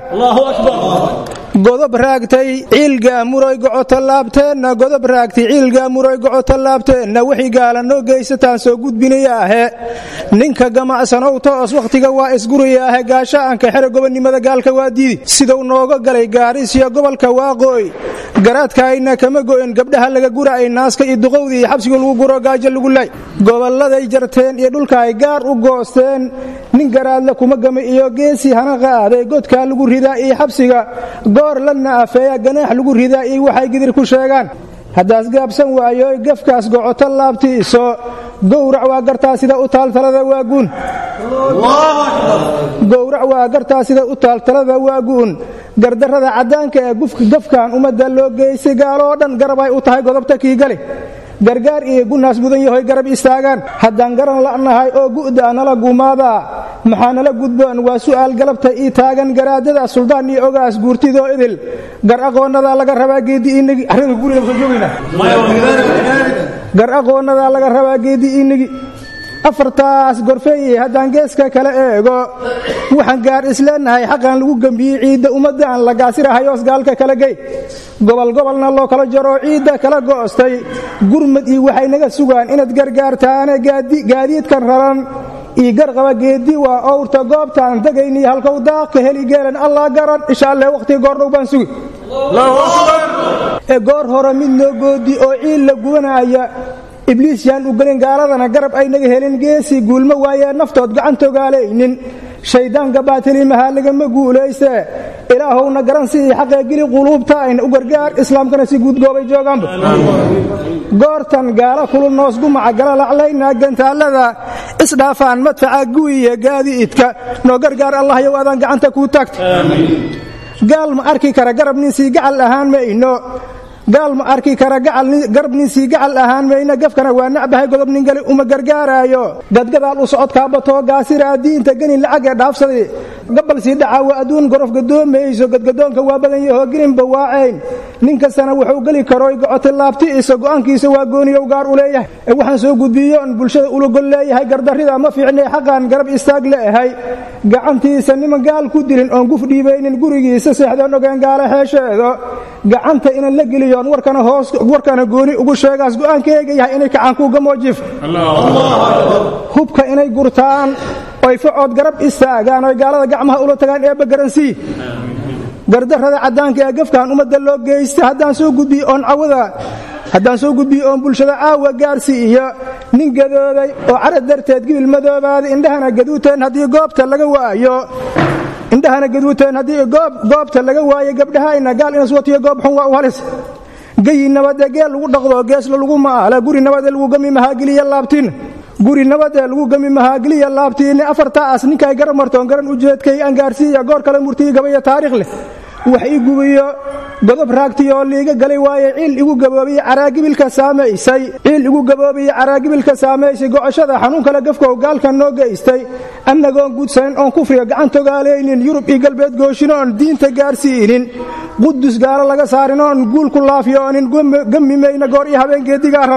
godob raagtay ciilga muroy gocota laabteenna godob raagtay ciilga muroy gocota laabteenna wixii gaala noo geysataan soo gudbinaya ahe ninka gamacsanow toos wakhtiga waa isguraya ahe gaashaanka xere gobonnimada gaalka waa diidi siduu nooga galay gaarisiya gobolka waaqooy garaadkaayna kama go'in gabdhaha laga gura'ay naaska iyo duqowdii iyo xabsiga lagu guro gaajo lagu lay gobolladay jarteen iyo dhulka ay gaar u goosteen nin garaadle kuma gama iyo geesi hana qaaday godkaa lagu ridaa iyo xabsiga goor la naafeeya ganaax lagu ridaa iyo waxay gidir ku sheegaan haddaas gaabsan waayo gafkaas gocoto laabtiiso gowrac waa gartaa sida u taaltalada waaguun gowrac waa gartaa sida u taaltalada waaguun gardarrada caddaanka ee gafkan ummadda loo geystay gaaloo dhan garab ay u tahay godobta kii gali gargaar iyo gunaas mudan yahoy garab istaagaan haddaan garan la'nahay oo gu'da nala gumaada maxaa nala gudboon waa su'aal galabta ii taagan garaadada suldaan iyo ogaas guurtidoo idil gar aqoonnadaa laga rabaa geeddi inigi gar aqoonnadaa laga rabaa geeddi inigi afartaas gorfeeye haddaan geeska kala eego waxaan gaar isleenahay xaqan lagu gembiyey ciidda ummadda aan la gaasirahayoos gaalka kala gey gobolgobolna loo kala jaroo ciidda kala go'ostay gurmad iyo waxay naga sugaan inaad gargaartaane gaadiidkan raran ii garqaba geeddi waa owrta goobtaan degayniyo halkow daaq ka heli geelan allah garan insha alle wakhtiga goordhow baan sugi ee goor hore mid noo goodi oo ciil la gubanaya ibliis yaan u gelin gaaladana garab ay naga helin geesi guulma waayee naftood gacantogaalaynin shayddaanka baatilimahaa lagama guulayste ilaahowna garan si ii xaqee geli quluubta ayna u gargaar islaamkana si guudgoobay joogaanba goortan gaala kulu noos gumaca gala laclaynaa gantaallada isdhaafaan madfaca guwiya gaadiidka noo gargaar allah yow adaan gacanta kuu taagta gaal ma arki kara garab nin sii gacal ahaan mayno gaal ma arki kara garab nin sii gacal ahaan mayna gafkana waa nacbahay godob nin gali uma gargaaraayo gadgadaal u socodkaa batoo gaasiraa diinta genin lacagee dhaafsaday gabal sii dhacaa waa adduun gorof gadoomayso gadgadoonka waa badan yahoo gelinba waacayn nin kastana wuxuu geli karoy gocota laabtiisa go'aankiisa waa gooniyow gaar u leeyahay ee waxaan soo gudbiyoon bulshada ulugol leeyahay gardarrida ma fiicnay xaqan garab istaag leehay gacantiisa niman gaal ku dilin oon guf dhiibaynin gurigiisa seexdeen ogeen gaala xeesheedo gacanta inan la geliyoon warkana gooni ugu sheegaas go'aankayga yahay inay kacaankuuga moojif hubka inay gurtaan oy facood garab istaagaan oy gaalada gacmaha ula tagaan eebba garansii gardarrada caddaanka ee gafkan ummadda loo geysta haddaan soo gudbiyo oon bulshada caawa gaarsiiyo nin gadooday oo carad darteed gibil madoobaaday indhahana gaduuteen haddii goobta laga waayo goobta laga waayo gabdhahayna gaal inaswatiyo goob xun waa u halis geyi nabadee geel lagu dhaqdo geesla lagu maala guri nabadee lagu gami mahaageliya laabtiin guri nabadee lagu gami mahaageliya laabtiinni afartaas ninkay garab martoon garan ujeedkay aan gaarsiiya goor kale murtii gabaya taariikh leh wax ii gubiyo godob raagtiyoo liiga galay waaye ciil igu gaboobiye caraagibilka saamaysay go'oshada xanuun kale gafkow gaalkan noo geystay annagoon gudsayn oon kufriga gacan togaalaynin yurub iyo galbeed gooshinoon diinta gaarsiinin qudus gaalo laga saarinoon guul ku laafyoonin gammi mayna goor iyo habeen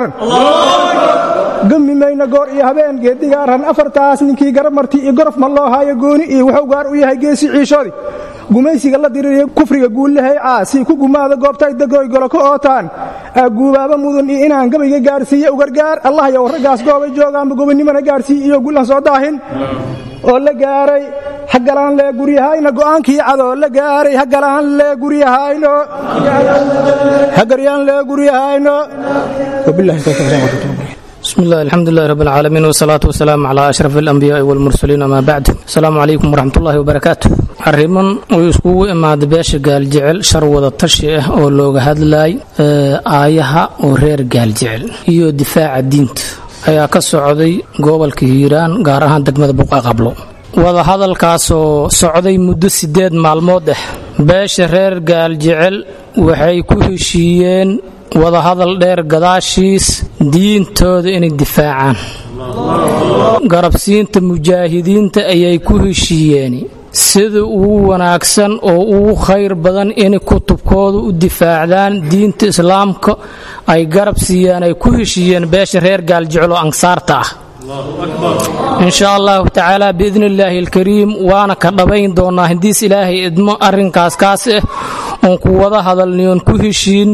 geedigaa raran afartaas ninkii garab martii iyo gorof ma loo haayo gooni iyo wuxuu gaar u yahay geesi ciishoodii gumaysiga la diririya kufriga guullahay caasi ku gumaada goobtay dagoy golo ka ootaan guubaaba mudan iyo inaan gabayga gaarsiiye u gargaar allah yow raggaas goobay joogaanba gobonnimana gaarsiiye iyo guulan soo daahin oo la gaaray hagalaan lee guryahayna go'aankii cadoo la gaaray hagalaan lee guryahayno hagaryaan lee guryahayno wabillahi tawfiiq بسم الله الحمد لله رب العالمين والصلاة والسلام على أشرف الأنبياء والمرسلين أما بعد السلام عليكم ورحمة الله وبركاته arriman uu iskugu imaada beesha gaaljecel shar wada tashi ah oo looga hadlay aayaha oo reer gaaljecel iyo difaaca diinta ayaa ka socday gobolka Hiiraan gaar ahaan degmada Buqaqablo wada hadalkaasoo socday muddo 8 maalmood ah beesha reer gaaljecel waxay ku heshiiyeen wada hadal dheer gadaashiis diintooda inay difaacaan garabsiinta mujaahidiinta ayay ku heshiiyeen sida ugu wanaagsan oo ugu khayr badan in kutubkooda u difaacdaan diinta islaamka ay garab siiyaan ay ku heshiiyeen beesha reer gaaljecel oo ansaarta ah إن شاء الله تعالى بإذن الله الكريم وأنا كدبين دونا هنديس إلهي إدمو أرين كاسكاسه ونكوضا هذا النيون كوهشين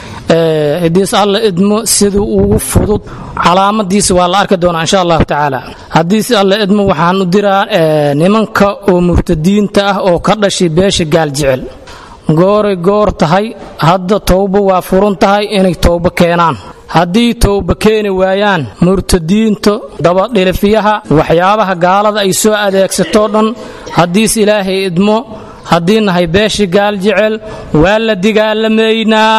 هديس الله إدمو سيدو وفضل علامة ديس والله أركا دونا إن شاء الله تعالى هديس الله إدمو وحان نديرا نمانك ومرتدين تاه أو كردشي بيش قال جعل goor tahay hadda tawba waa furan tahay inay tawba keenaan haddii tawba keeni waayaan murtadiinta dabadhilifiyaha waxyaabaha gaalada ay soo adeegsato dhan haddiis ilaahay idmo haddii nahay beeshi gaal jecel waa la dagaalamaynaa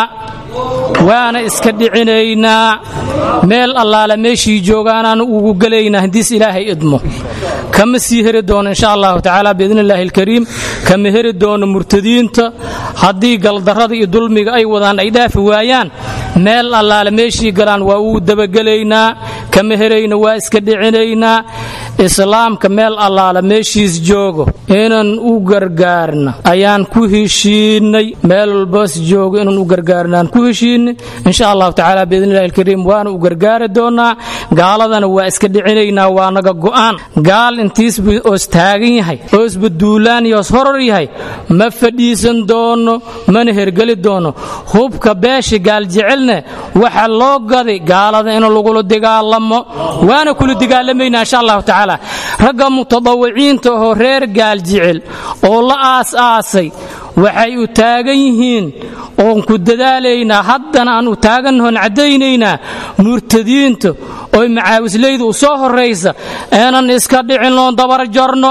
waana iska dhicinaynaa meel allaala meeshii joogaanaan ugu gelaynaa haddiis ilaahay idmo kama sii heri doono insha allahu tacaala biidni illaahi alkariim kama heri doono murtadiinta haddii galdarrada iyo dulmiga ay wadaan ay dhaafi waayaan meel allaala meeshii galaan waa ugu dabagelaynaa kama herayna waa iska dhicinaynaa islaamka meel allaala meeshiis joogo inaan u gargaarna ayaan ku heshiinay meel walbaas joogo inaan u gargaarnaan ku heshiinay insha allahu tacaala biidni illaahi alkariim waana u gargaari doonaa gaaladana waa iska dhicinaynaa waa naga go'aan gaal intiisba oos taagan yahay oosba duulaan iyo oos horor yahay ma fadhiisan doono mana hergeli doono hubka beesha gaal jecelne waxa loo gaday gaalada in lagula dagaalamo waana kula dagaalamaynaa insha allahu tacaala ragga mutadawiciinta oo reer gaal jecel oo la aas-aasay waxay u taagan yihiin oon ku dadaalaynaa haddana aan u taagannoon caddaynaynaa murtadiinta oo macaawislayda u soo horraysa aanan iska dhicin loon dabar jarno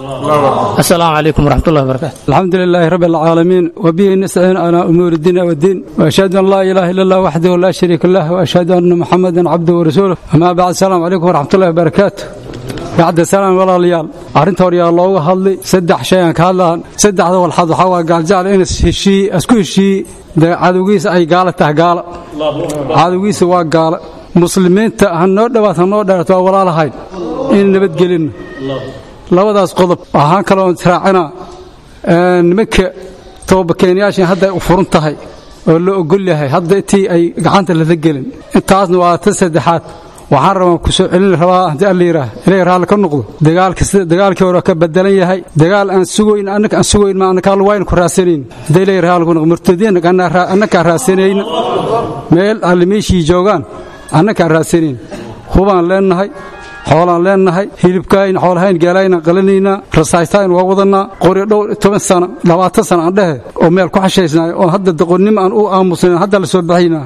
السلام عليكم ورحمة الله وبركاته الحمد لله رب العالمين وبه نستعين على أمور الدين والدين وأشهد أن لا إله إلا الله وحده لا شريك له وأشهد أن محمدا عبده ورسوله أما بعد السلام عليكم ورحمة الله وبركاته بعد السلام ولا ليال أرنت وريا الله هذلي سدح شيء كهلا سدح ذو الحظ حوا قال جعل إن الشيء أسكو الشيء ده عدويس أي قالة تهقال عدويس وقال مسلمين هالنور ده هالنور ده ولا لهاي إن نبت قلنا labadaas qodob waxaan kaloo israacina nimanka toobakeenyaashan hadda u furan tahay oo la ogol yahay hadda intii ay gacanta la gelin intaasna waa ta saddexaad waxaan rabaa ku soo celin rabaa haddii alla yiraahdo inay raali ka noqdo dagaalkii hore ka bedelan yahay dagaal aan sugoyn annaka aan sugoyn ma annaka wayn ku raasanayn haddii la yiraahdo ku noqdo murtadiin annaka raasanayn meel almeeshii joogaan annaka raasanayn hubaan leenahay xoolaan leenahay hilibkaayn xoolahayn gaalayn qalanayna rasaaytaan waa wadanaa qori dhow 10 sano 20 sano aan dhahe oo meel ku xashaysnaa oo hadda doqonnimo aan u aamusnaa hadda la soo baxayna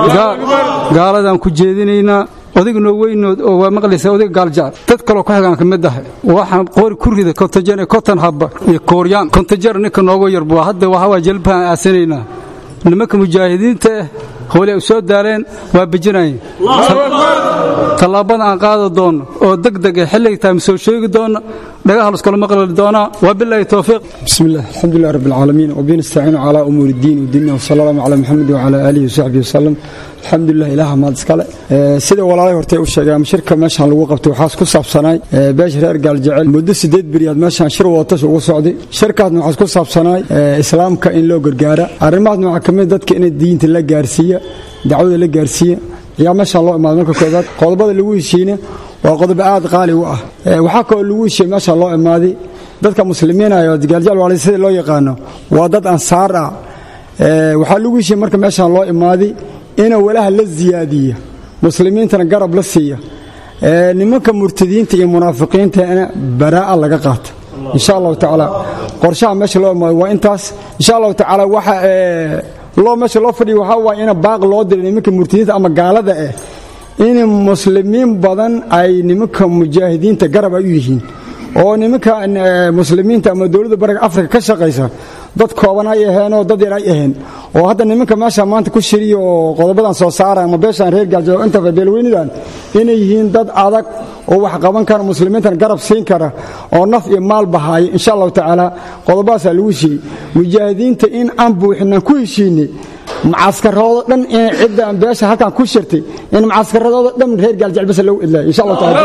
gaaladan ku jeedinaynaa odiga noo weynood oo waa maqlaysaa odiga gaaljaar dad kale ku xigaan kamid ah waxaan qori ku rida kontajan kontan habba iyo kooryaan kontajar ninka noogu yarbu hadda waxa jalbaan aasanayna nimanka mujaahidiinta hore u soo daaleen waa bijinayeen tallaabada aan qaadi doonno oo degdeg ah xilliga tahay soo sheegi doonno dhagaha la iskala maqli doonaa wabillahi tawfiiq bismillah alxamdulillahi rabbil aalamiin wa bihi nastaciinu calaa umuuri diin wa diinina wa sallallahu calaa muxamed wa calaa aalihi wa saxbihi wasallam alxamdulilah ilaah maad iskale sida walaalay hortay u sheegeen shirka meeshan lagu qabtay waxaas ku saabsanay beesha reer gaaljecel muddo 8 beriyaad meeshan shir wadatas ugu socday shirkaasna waxaas ku saabsanay islaamka in loo gargaara arrimahaasna waxaa kamid dadka in diinta la gaarsiiyo dacwada la gaarsiiyo ayaa meeshan loo imaaday marka koobaad qodobada lagu heshiina waa qodob aad qaali u ah waxaa kaloo lagu heshiiyey meeshan loo imaaday dadka muslimiin ah oo gaaljecel walaalay sida loo yaqaano waa dad ansaar ah waxaa lagu heshiiyey marka meeshan loo imaaday in walaha la ziyaadiyo muslimiintana garab la siiyo nimanka murtadiinta iyo munaafiqiinta baraa laga qaato insha Allah taala qorshaha meesha loo imaaday waa intaas insha Allah taala waxa loo meesha loo fadhiyo waxa waa in baaq loo diray nimanka murtadiinta ama gaalada in muslimiin badan ay nimanka mujaahidiinta garab ay u yihiin oo nimanka muslimiinta ama dawladda bariga Afrika ka shaqeysa dad kooban ay ahayn oo dad yar ay ahayn oo hadda nimanka meesha maanta ku shiriyo qodobadan soo saara ama beeshan reer gaaljecel inta beelweynidan inay yihiin dad adag oo wax qaban kara muslimiintan garab siin kara oo naf iyo maal bahaay insha Allah taala qodobadaas lagu shii mujaahidiinta in aan buuxina ku heshiinay معسكرات دم عدة بيش هكذا كشرتي إن معسكرات دم رهير قال جل بس لو إلا إن شاء الله تعالى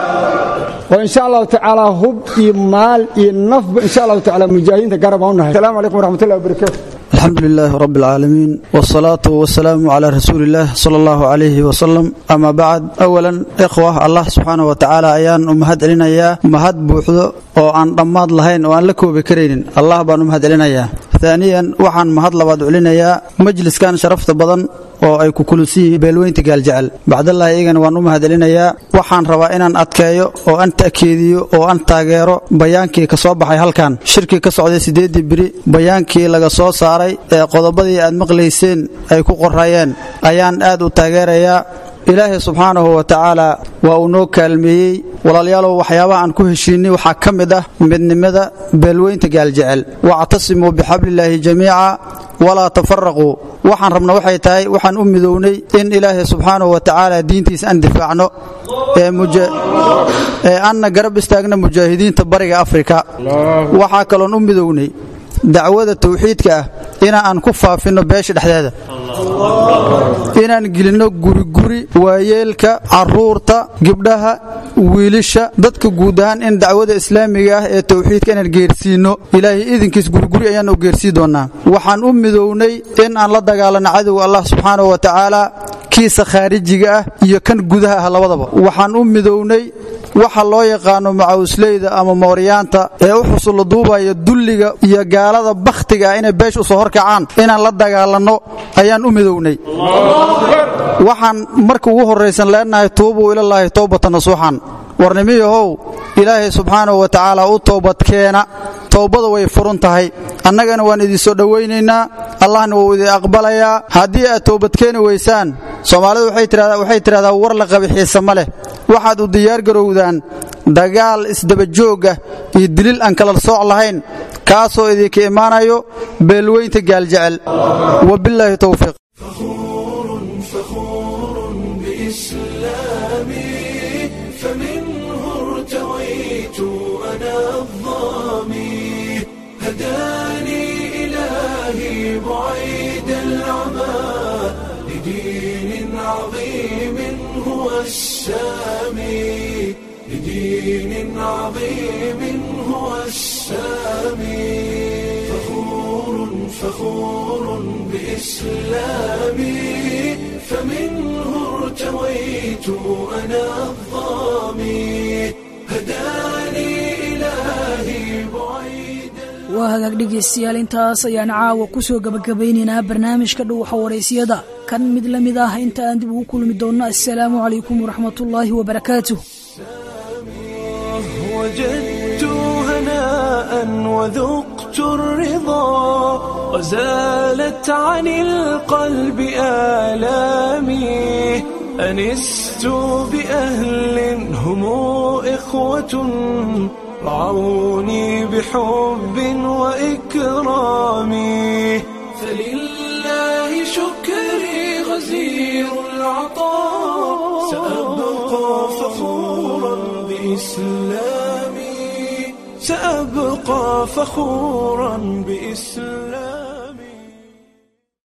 وإن شاء الله تعالى هب مال النف إن شاء الله تعالى مجاهدين تقربونا. السلام عليكم ورحمة الله وبركاته. الحمد لله رب العالمين والصلاة والسلام على رسول الله صلى الله عليه وسلم. أما بعد أولا إخوة الله سبحانه وتعالى أيان أمهد لنا إياه أمهد بوحدة وأن ضماد لهين وأن لكو بكرين الله بأن أمهد لنا إياه. ثانيا وحن مهد لبعض لنا إياه مجلس كان شرفت بدن oo ay ku kulisiin beelweynta gaaljecel bacdallahi iyagana waan u mahadcelinayaa waxaan rabaa inaan adkeeyo oo aan taakeediyo oo aan taageero bayaankii ka soo baxay halkan shirkii ka socday 8 biri bayaankii laga soo saaray ee qodobadii aad maqlayseen ay ku qorayeen ayaan aad u taageerayaa ilaahay subxaanahu wa ta'ala waa uu noo kaalmeeyay walaalayaal waxyaabaha aan ku heshiinay waxa kamid ah midnimada beelweynta gaaljecel wa'tasimu bihablillahi jamii'a wala tafarraqu waxaan rabnaa waxay tahay waxaan u midownay in ilaahay subxaanahu wa ta'ala diintiisa aan difaacno ee anna garab istaagna mujaahidiinta bariga Afrika waxa kale oo u midownay dacwada tawxiidka ah inaan ku faafino beesha dhexdeeda inaan gelino guri waayeelka caruurta gabdhaha wiilasha dadka guud ahaan in dacwada islaamiga ah ee tawxiidka inaan geersiino ilaahay idinkiis guri ayaan u geersii doonaa waxaan u midownay in aan la dagaalano cadowga Allah subxaanahu wa ta'ala kiisa khaarijiga ah iyo kan gudaha ah labadaba waxaan u midownay waxa loo yaqaano macawsleyda ama mooriyaanta ee u xusul duubaya dulliga iyo gaalada bakhtiga inay beesh u soo horkacaan inaan la dagaalano ayaan u midownay waxaan marka ugu horeysan leenahay tuubu ilaahay toobatan nasuuxan warnimiyahow ilaahay subxaanahu wa ta'ala u toobad keena toobada way furun tahay annagana waan idin soo dhaweynaynaa allahna wuu idin aqbalayaa haddii aad toobad keeni weysaan Soomaalidu waxay tiraahdaa war la qabixiisa ma leh waxaad u diyaar garowdaan dagaal isdaba joog ah iyo dilil aan kala sooc lahayn kaasoo idinka imaanayo beelweynta gaaljecel wabillahi tawfiiq هداني إلهي بعيد العمى لدين عظيم هو السامي لدين عظيم هو السامي فخور بإسلامي فمنه ارتويت أنا الظامي هداني إلهي بعيد waa hagaag dhegeystayaal intaas ayaan caawa ku soo gabagabaynaynaa barnaamijka dhuuxa wareysiyada kan mid la mid ah inta aan dib ugu kulmi doonno assalaamu calaykum waraxmatullaahi wabarakaatuh وجدت هناء وذقت الرضا وزالت عن القلب آلامي أنست بأهل هم إخوة رعوني بحب وإكرام فلله شكري غزير العطاء سأبقى فخورا بإسلامي سأبقى فخورا بإسلامي